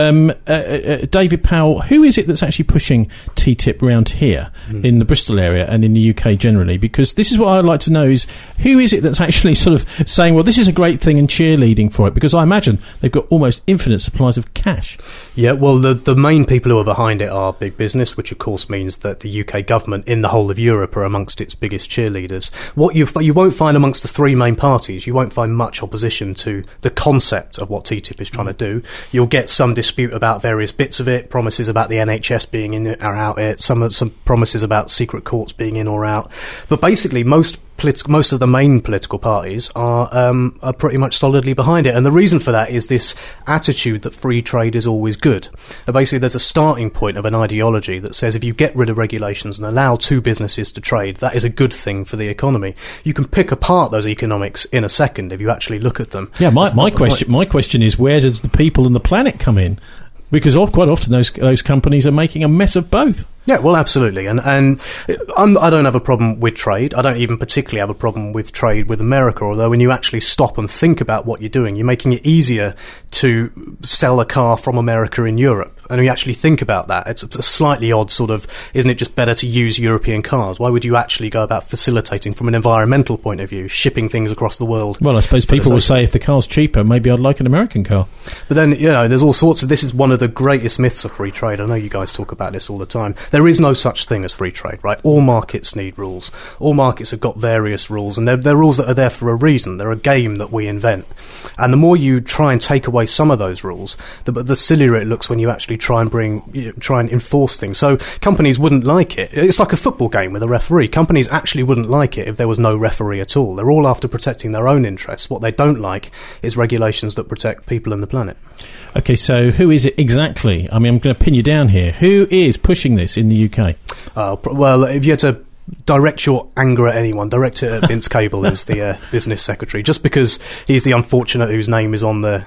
Speaker 4: David Powell, who is it that's actually pushing TTIP around here in the Bristol area and in the UK generally? Because this is what I'd like to know is, who is it that's actually sort of saying, well, this is a great thing and cheerleading for it? Because I imagine they've got almost infinite supplies of cash. Yeah, well, the main people who are behind it are big business, which of course means that the UK government in the whole of Europe are amongst its biggest cheerleaders. What you won't find amongst the three main parties, you won't find much opposition to the concept of what TTIP is trying to do. You'll get some dispute about various bits of it, promises about the NHS being in or out it, some promises about secret courts being in or out. But basically, most of the main political parties are pretty much solidly behind it. And the reason for that is this attitude that free trade is always good. Basically, there's a starting point of an ideology that says if you get rid of regulations and allow two businesses to trade, that is a good thing for the economy. You can pick apart those economics in a second if you actually look at them. Yeah, my question is, where does the people and the planet come in? Because quite often those companies are making a mess of both. Yeah, well, absolutely. And I don't have a problem with trade. I don't even particularly have a problem with trade with America, although when you actually stop and think about what you're doing, you're making it easier to sell a car from America in Europe. And when you actually think about that, it's a slightly odd sort of, isn't it just better to use European cars? Why would you actually go about facilitating, from an environmental point of view, shipping things across the world? Well, I suppose people will say if the car's cheaper, maybe I'd like an American car. But then, there's all sorts of, this is one of the greatest myths of free trade. I know you guys talk about this all the time. There is no such thing as free trade, right? All markets need rules. All markets have got various rules, and they're rules that are there for a reason. They're a game that we invent. And the more you try and take away some of those rules, the sillier it looks when you actually try and enforce things. So companies wouldn't like it. It's like a football game with a referee. Companies actually wouldn't like it if there was no referee at all. They're all after protecting their own interests. What they don't like is regulations that protect people and the planet. Okay, so who is it exactly? I mean, I'm going to pin you down here. Who is pushing this in the UK? Well, if you had to direct your anger at anyone, direct it at Vince Cable, who's the business secretary, just because he's the unfortunate whose name is on the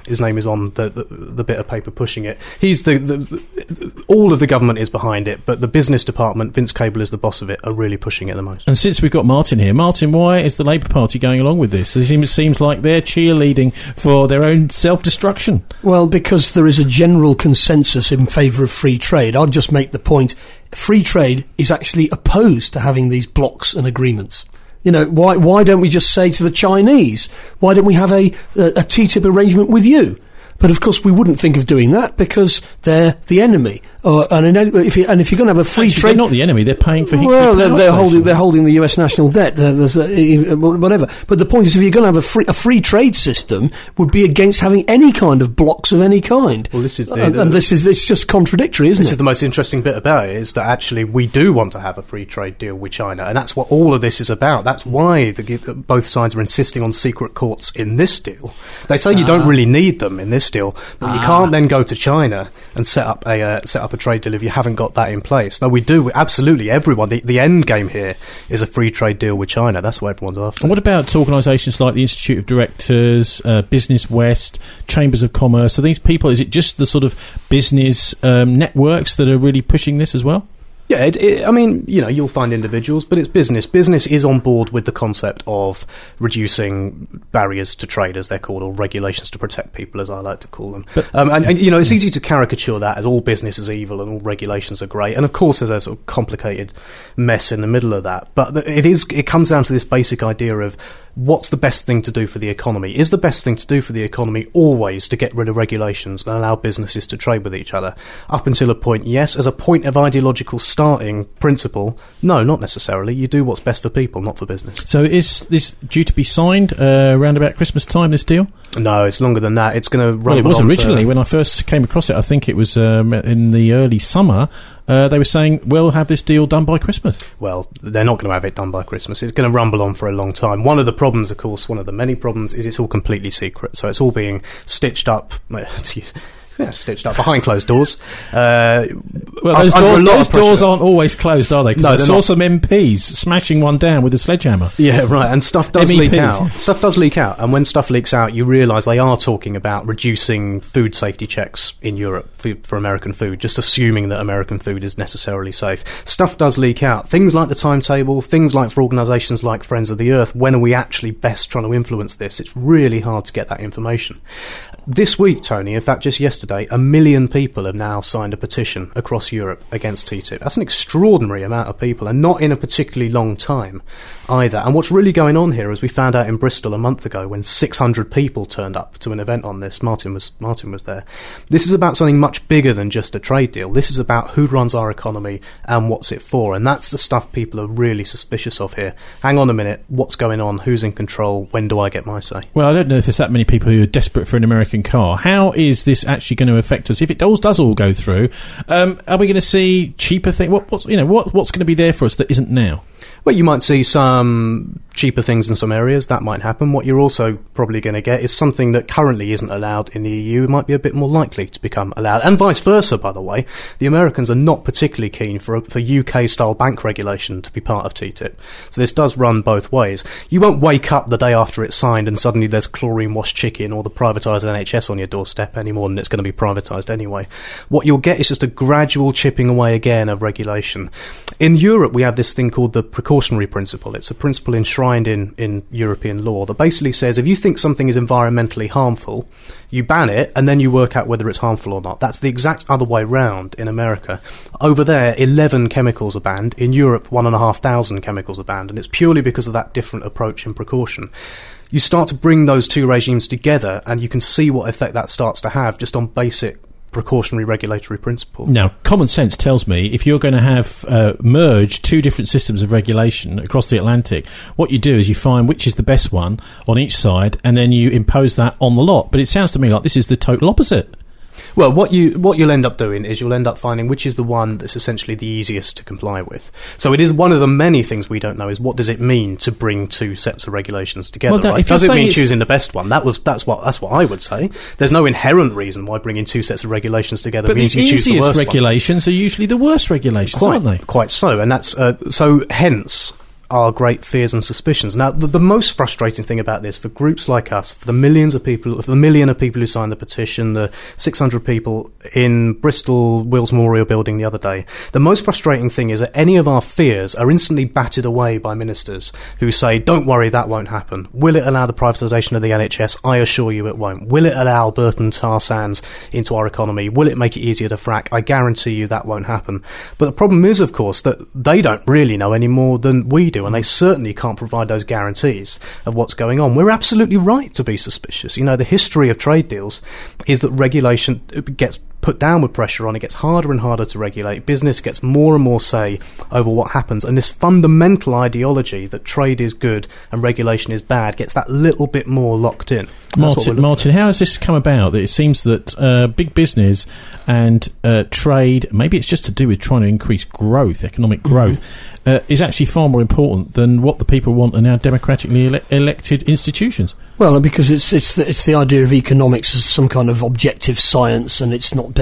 Speaker 4: bit of paper pushing it. He's all of the government is behind it, but the business department, Vince Cable is the boss of it, are really pushing it the most. And since we've got Martin here, Martin, why is the Labour Party going along with this? It seems like they're cheerleading for their own self-destruction. Well, because there is a general consensus in favour of free trade. I'll just make the point, free trade is actually opposed to having these blocks and agreements. Why don't we just say to the Chinese, why don't we have a TTIP arrangement with you? But of course we wouldn't think of doing that because they're the enemy. If you're going to have a free trade, they're not the enemy. They're paying for. Well, they're holding the US national debt, whatever. But the point is, if you're going to have a free trade system, would be against having any kind of blocks of any kind. Well, this is it's just contradictory, isn't it? This is the most interesting bit about it, is that actually we do want to have a free trade deal with China, and that's what all of this is about. That's why both sides are insisting on secret courts in this deal. They say you don't really need them in this deal, but you can't then go to China and set up a trade deal if you haven't got that in place. No, we do. Absolutely, everyone. The end game here is a free trade deal with China. That's what everyone's after. And what about organisations like the Institute of Directors, Business West, Chambers of Commerce? Are these people, is it just the sort of business networks that are really pushing this as well?
Speaker 7: Yeah, I mean, you'll find individuals, but it's business. Business is on board with the concept of reducing barriers to trade, as they're called, or regulations to protect people, as I like to call them. But, and it's easy to caricature that as all business is evil and all regulations are great. And of course, there's a sort of complicated mess in the middle of that. But it comes down to this basic idea of what's the best thing to do for the economy? Is the best thing to do for the economy always to get rid of regulations and allow businesses to trade with each other? Up until a point, yes. As a point of ideological starting principle, no, not necessarily. You do what's best for people, not for business.
Speaker 4: So is this due to be signed around about Christmas time, this deal?
Speaker 7: No, it's longer than that. It's going to run.
Speaker 4: Well, it was originally, when I first came across it, I think it was in the early summer. They were saying, we'll have this deal done by Christmas.
Speaker 7: Well, they're not going to have it done by Christmas. It's going to rumble on for a long time. One of the problems, of course, one of the many problems, is it's all completely secret. So it's all being stitched up... stitched up behind closed doors.
Speaker 4: Those doors aren't always closed, are they? Because I saw some MPs smashing one down with a sledgehammer.
Speaker 7: Yeah, right. And stuff does leak out. Stuff does leak out. And when stuff leaks out, you realise they are talking about reducing food safety checks in Europe for American food, just assuming that American food is necessarily safe. Stuff does leak out. Things like the timetable, things like for organisations like Friends of the Earth, when are we actually best trying to influence this? It's really hard to get that information. This week, Tony, in fact, just yesterday, 1 million people have now signed a petition across Europe against TTIP. That's an extraordinary amount of people, and not in a particularly long time either. And what's really going on here, as we found out in Bristol a month ago, when 600 people turned up to an event on this, Martin was there. This is about something much bigger than just a trade deal. This is about who runs our economy and what's it for, and that's the stuff people are really suspicious of here. Hang on a minute, what's going on? Who's in control? When do I get my say?
Speaker 4: Well, I don't know if there's that many people who are desperate for an American car. How is this actually going to affect us if it does all go through? Are we going to see cheaper things? What's going to be there for us that isn't now?
Speaker 7: Well, you might see some cheaper things in some areas. That might happen. What you're also probably going to get is something that currently isn't allowed in the EU might be a bit more likely to become allowed. And vice versa, by the way. The Americans are not particularly keen for UK-style bank regulation to be part of TTIP. So this does run both ways. You won't wake up the day after it's signed and suddenly there's chlorine-washed chicken or the privatised NHS on your doorstep any more than it's going to be privatised anyway. What you'll get is just a gradual chipping away again of regulation. In Europe, we have this thing called the precautionary principle. It's a principle enshrined in European law that basically says if you think something is environmentally harmful, you ban it and then you work out whether it's harmful or not. That's the exact other way round in America. Over there, 11 chemicals are banned. In Europe, 1,500 chemicals are banned, and it's purely because of that different approach and precaution. You start to bring those two regimes together and you can see what effect that starts to have just on basic precautionary regulatory principle.
Speaker 4: Now, common sense tells me if you're going to have merge two different systems of regulation across the Atlantic, what you do is you find which is the best one on each side and then you impose that on the lot. But it sounds to me like this is the total opposite.
Speaker 7: Well, what you'll end up doing is you'll end up finding which is the one that's essentially the easiest to comply with. So it is one of the many things we don't know is what does it mean to bring two sets of regulations together.
Speaker 4: Well,
Speaker 7: right? Does it mean choosing the best one? That's what I would say. There's no inherent reason why bringing two sets of regulations together means you choose the worst one.
Speaker 4: But the easiest regulations are usually the worst regulations, aren't they?
Speaker 7: Quite so, and that's so. Hence our great fears and suspicions. Now, the most frustrating thing about this for groups like us, for the millions of people, for the million of people who signed the petition, the 600 people in Bristol Wills Memorial Building the other day, the most frustrating thing is that any of our fears are instantly batted away by ministers who say, don't worry, that won't happen. Will it allow the privatisation of the NHS? I assure you it won't. Will it allow Burton tar sands into our economy? Will it make it easier to frack? I guarantee you that won't happen. But the problem is, of course, that they don't really know any more than we do, and they certainly can't provide those guarantees of what's going on. We're absolutely right to be suspicious. You know, the history of trade deals is that regulation gets put downward pressure on, it gets harder and harder to regulate, business gets more and more say over what happens, and this fundamental ideology that trade is good and regulation is bad gets that little bit more locked in.
Speaker 4: Martin, how has this come about? That it seems that big business and trade, maybe it's just to do with trying to increase growth, economic growth, is actually far more important than what the people want in our democratically elected institutions.
Speaker 5: Well, because it's the idea of economics as some kind of objective science, and it's not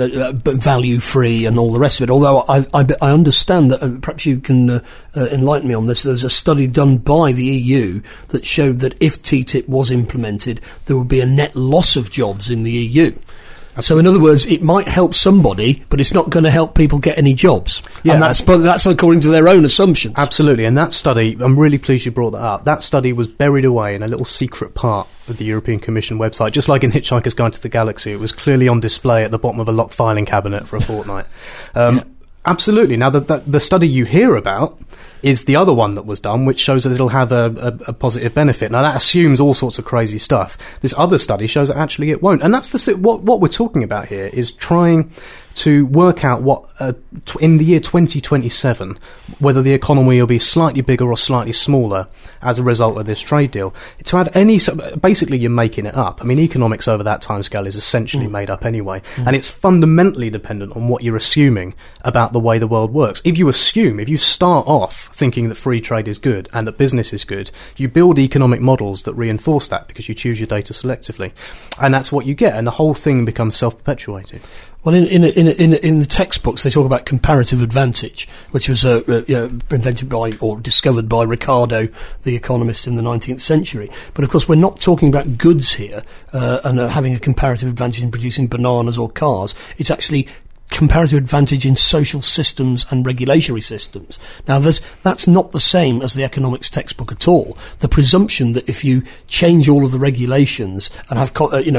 Speaker 5: value free and all the rest of it. Although I understand that perhaps you can enlighten me on this. There's a study done by the EU that showed that if TTIP was implemented, there would be a net loss of jobs in the EU. So, in other words, it might help somebody, but it's not going to help people get any jobs.
Speaker 7: Yeah,
Speaker 5: and that's according to their own assumptions.
Speaker 7: Absolutely. And that study, I'm really pleased you brought that up. That study was buried away in a little secret part of the European Commission website, just like in Hitchhiker's Guide to the Galaxy. It was clearly on display at the bottom of a locked filing cabinet for a fortnight. Absolutely. Now, the study you hear about is the other one that was done, which shows that it'll have a positive benefit. Now, that assumes all sorts of crazy stuff. This other study shows that actually it won't. And that's what we're talking about here, is trying to work out what, in the year 2027, whether the economy will be slightly bigger or slightly smaller as a result of this trade deal. To have any, basically you're making it up. I mean, economics over that timescale is essentially made up anyway, and it's fundamentally dependent on what you're assuming about the way the world works. If you start off thinking that free trade is good and that business is good, you build economic models that reinforce that because you choose your data selectively, and that's what you get, and the whole thing becomes self-perpetuating.
Speaker 5: Well, in the textbooks, they talk about comparative advantage, which was invented by or discovered by Ricardo, the economist in the 19th century. But of course, we're not talking about goods here and having a comparative advantage in producing bananas or cars. It's actually comparative advantage in social systems and regulatory systems. Now, that's not the same as the economics textbook at all. The presumption that if you change all of the regulations and have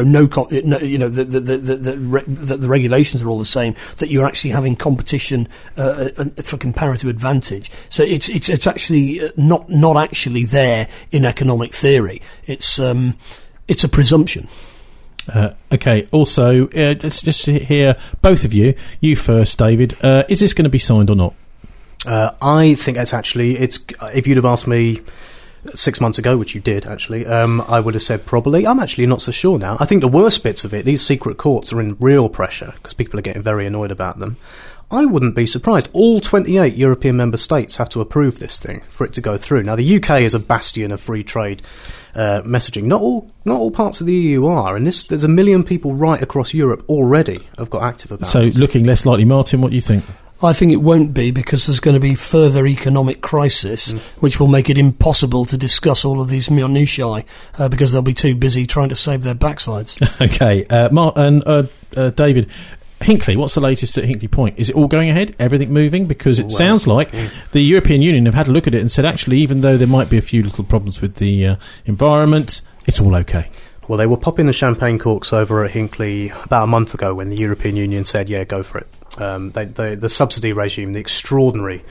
Speaker 5: the regulations are all the same, that you're actually having competition for comparative advantage. So it's actually not actually there in economic theory. It's a presumption.
Speaker 4: Okay, also, let's just hear both of you. You first, David. Is this going to be signed or not?
Speaker 7: I think if you'd have asked me 6 months ago, which you did actually, I would have said probably. I'm actually not so sure now. I think the worst bits of it, these secret courts are in real pressure because people are getting very annoyed about them. I wouldn't be surprised. All 28 European member states have to approve this thing for it to go through. Now, the UK is a bastion of free trade messaging. Not all parts of the EU are, and there's 1 million people right across Europe already have got active about
Speaker 4: So,
Speaker 7: this.
Speaker 4: looking less likely. Martin, what do you think?
Speaker 5: I think it won't be, because there's going to be further economic crisis, which will make it impossible to discuss all of these minutiae because they'll be too busy trying to save their backsides.
Speaker 4: Okay, David, Hinkley, what's the latest at Hinkley Point? Is it all going ahead? Everything moving? Because it sounds like the European Union have had a look at it and said, actually, even though there might be a few little problems with the environment, it's all okay.
Speaker 7: Well, they were popping the champagne corks over at Hinkley about a month ago when the European Union said, yeah, go for it. The subsidy regime, the extraordinary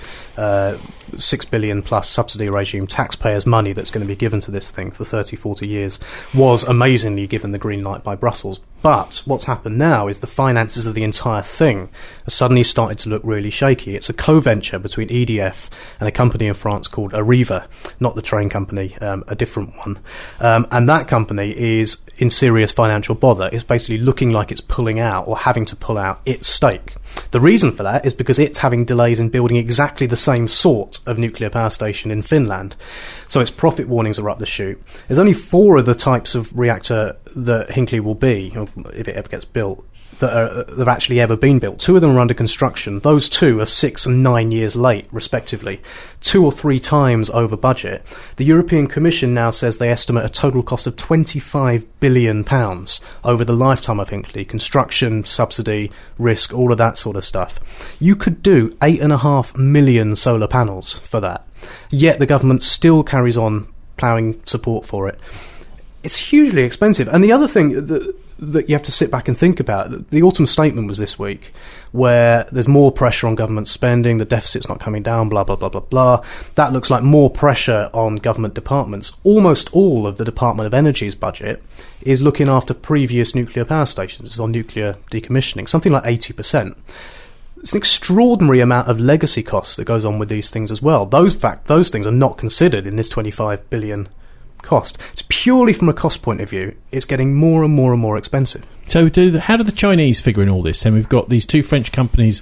Speaker 7: 6 billion plus subsidy regime, taxpayers' money that's going to be given to this thing for 30, 40 years, was amazingly given the green light by Brussels. But what's happened now is the finances of the entire thing have suddenly started to look really shaky. It's a co-venture between EDF and a company in France called Arriva, not the train company, a different one. And that company is in serious financial bother. It's basically looking like it's pulling out or having to pull out its stake. The reason for that is because it's having delays in building exactly the same sort of nuclear power station in Finland. So its profit warnings are up the chute. There's only 4 of the types of reactor that Hinkley will be, or if it ever gets built, that have actually ever been built. 2 of them are under construction. Those 2 are 6 and 9 years late, respectively. 2 or 3 times over budget. The European Commission now says they estimate a total cost of £25 billion over the lifetime of Hinkley. Construction, subsidy, risk, all of that sort of stuff. You could do 8.5 million solar panels for that. Yet the government still carries on ploughing support for it. It's hugely expensive. And the other thing that you have to sit back and think about, the autumn statement was this week, where there's more pressure on government spending, the deficit's not coming down, blah, blah, blah, blah, blah. That looks like more pressure on government departments. Almost all of the Department of Energy's budget is looking after previous nuclear power stations, on nuclear decommissioning, something like 80%. It's an extraordinary amount of legacy costs that goes on with these things as well. Those things are not considered in this 25 billion cost. It's purely from a cost point of view. It's getting more and more and more expensive.
Speaker 4: So how do the Chinese figure in all this? And we've got these 2 French companies,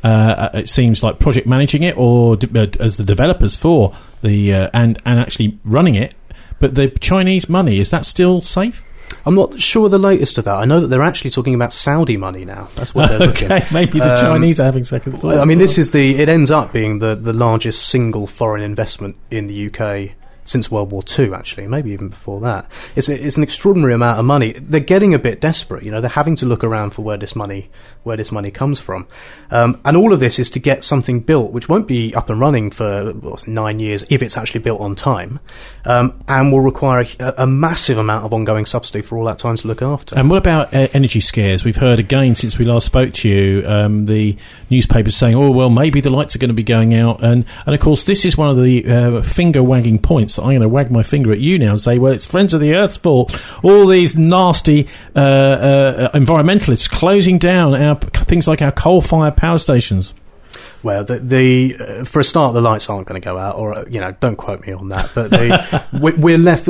Speaker 4: it seems like project managing it, or as the developers for the and actually running it. But the Chinese money, is that still safe?
Speaker 7: I'm not sure the latest of that. I know that they're actually talking about Saudi money now. That's what they're looking at.
Speaker 4: Okay, maybe the Chinese are having second thoughts.
Speaker 7: I mean, it ends up being the largest single foreign investment in the UK since World War II, actually, maybe even before that. It's an extraordinary amount of money. They're getting a bit desperate, you know. They're having to look around for where this money comes from, and all of this is to get something built, which won't be up and running for 9 years if it's actually built on time, and will require a massive amount of ongoing subsidy for all that time to look after.
Speaker 4: And what about energy scares? We've heard again since we last spoke to you, the newspapers saying, "Oh well, maybe the lights are going to be going out," and of course this is one of the finger wagging points. I'm going to wag my finger at you now and say, well, it's Friends of the Earth's fault. All these nasty environmentalists closing down things like our coal-fired power stations.
Speaker 7: Well, for a start, the lights aren't going to go out, or don't quote me on that. But we're left.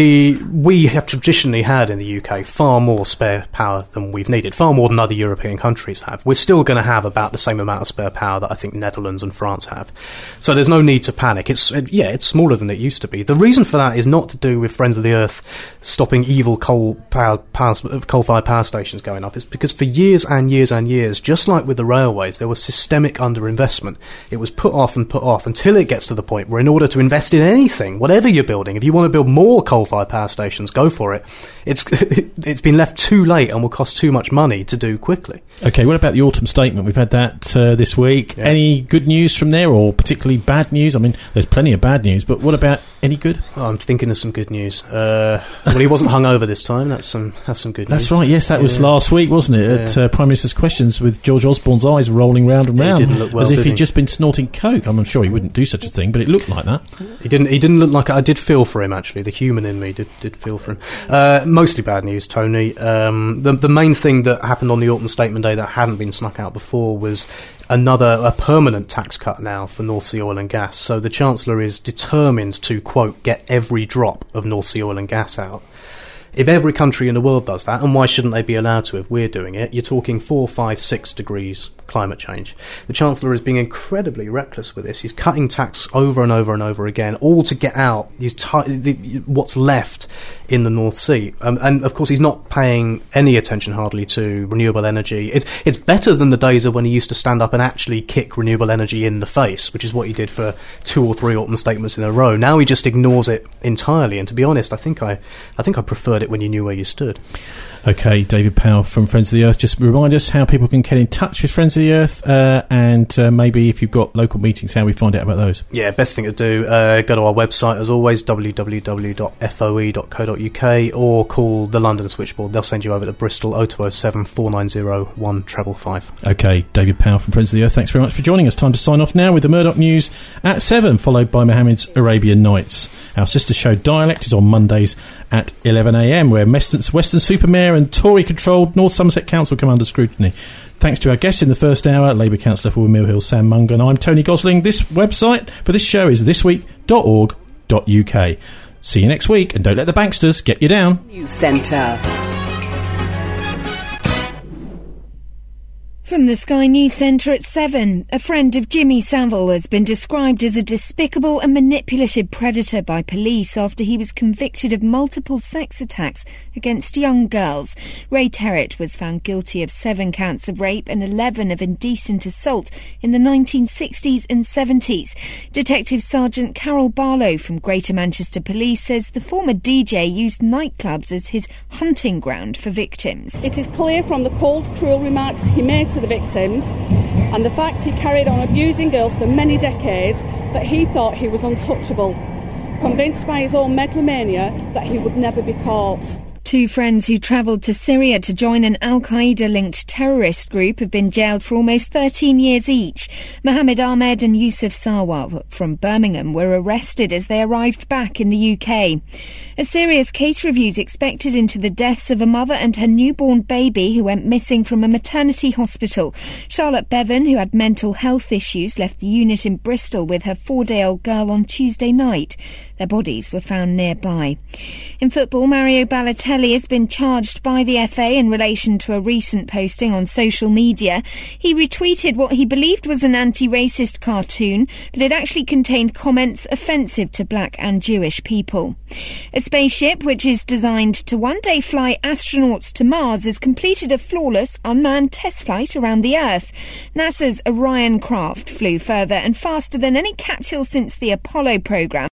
Speaker 7: We have traditionally had in the UK far more spare power than we've needed, far more than other European countries have. We're still going to have about the same amount of spare power that I think Netherlands and France have. So there's no need to panic. It's smaller than it used to be. The reason for that is not to do with Friends of the Earth stopping evil coal-fired power stations going up. It's because for years and years and years, just like with the railways, there was systemic underinvestment. It was put off until it gets to the point where, in order to invest in anything, whatever you're building, if you want to build more coal-fired power stations, go for it. It's been left too late and will cost too much money to do quickly.
Speaker 4: Okay, what about the autumn statement? We've had that this week. Yeah. Any good news from there, or particularly bad news? I mean, there's plenty of bad news, but what about any good?
Speaker 7: Oh, I'm thinking of some good news. Well, he wasn't hungover this time. That's some good news.
Speaker 4: That's right. Yes, that was last week, wasn't it? At Prime Minister's Questions, with George Osborne's eyes rolling round and round,
Speaker 7: he didn't look well,
Speaker 4: as if he'd just been snorting coke. I'm sure he wouldn't do such a thing, but it looked like that.
Speaker 7: He didn't look like it. I did feel for him, actually. The human in me did feel for him. Mostly bad news, Tony. The main thing that happened on the autumn statement day that hadn't been snuck out before was a permanent tax cut now for North Sea oil and gas. So the Chancellor is determined to, quote, get every drop of North Sea oil and gas out. If every country in the world does that, and why shouldn't they be allowed to if we're doing it, you're talking 4, 5, 6 degrees climate change. The Chancellor is being incredibly reckless with this. He's cutting tax over and over and over again, all to get out what's left in the North Sea. And of course, he's not paying any attention hardly to renewable energy. It's better than the days of when he used to stand up and actually kick renewable energy in the face, which is what he did for 2 or 3 autumn statements in a row. Now he just ignores it entirely. And to be honest, I think I preferred it when you knew where you stood.
Speaker 4: Okay, David Powell from Friends of the Earth. Just remind us how people can get in touch with Friends of the Earth, and maybe if you've got local meetings, how we find out about those. Yeah,
Speaker 7: best thing to do, go to our website as always, www.foe.co.uk, or call the London switchboard. They'll send you over to Bristol, 0207 490 1555.
Speaker 4: Okay, David Powell from Friends of the Earth, thanks very much for joining us. Time to sign off now with the Murdoch News at 7, followed by Mohammed's Arabian Nights. Our sister show Dialect is on Mondays at 11am, where Western-super-Mayor and Tory-controlled North Somerset Council come under scrutiny. Thanks to our guests in the first hour, Labour Councillor for Mill Hill, Sam Munger, and I'm Tony Gosling. This website for this show is thisweek.org.uk. See you next week, and don't let the banksters get you down.
Speaker 1: News Centre.
Speaker 8: From the Sky News Centre at 7, a friend of Jimmy Savile has been described as a despicable and manipulative predator by police after he was convicted of multiple sex attacks against young girls. Ray Terrett was found guilty of 7 counts of rape and 11 of indecent assault in the 1960s and 70s. Detective Sergeant Carol Barlow from Greater Manchester Police says the former DJ used nightclubs as his hunting ground for victims.
Speaker 9: It is clear from the cold, cruel remarks he made to the victims and the fact he carried on abusing girls for many decades that he thought he was untouchable, convinced by his own megalomania that he would never be caught.
Speaker 8: 2 friends who travelled to Syria to join an Al-Qaeda-linked terrorist group have been jailed for almost 13 years each. Mohammed Ahmed and Yusuf Sarwar from Birmingham were arrested as they arrived back in the UK. A serious case review is expected into the deaths of a mother and her newborn baby who went missing from a maternity hospital. Charlotte Bevan, who had mental health issues, left the unit in Bristol with her 4-day-old girl on Tuesday night. Their bodies were found nearby. In football, Mario Balotelli has been charged by the FA in relation to a recent posting on social media. He retweeted what he believed was an anti-racist cartoon, but it actually contained comments offensive to black and Jewish people. A spaceship, which is designed to one day fly astronauts to Mars, has completed a flawless unmanned test flight around the Earth. NASA's Orion craft flew further and faster than any capsule since the Apollo program.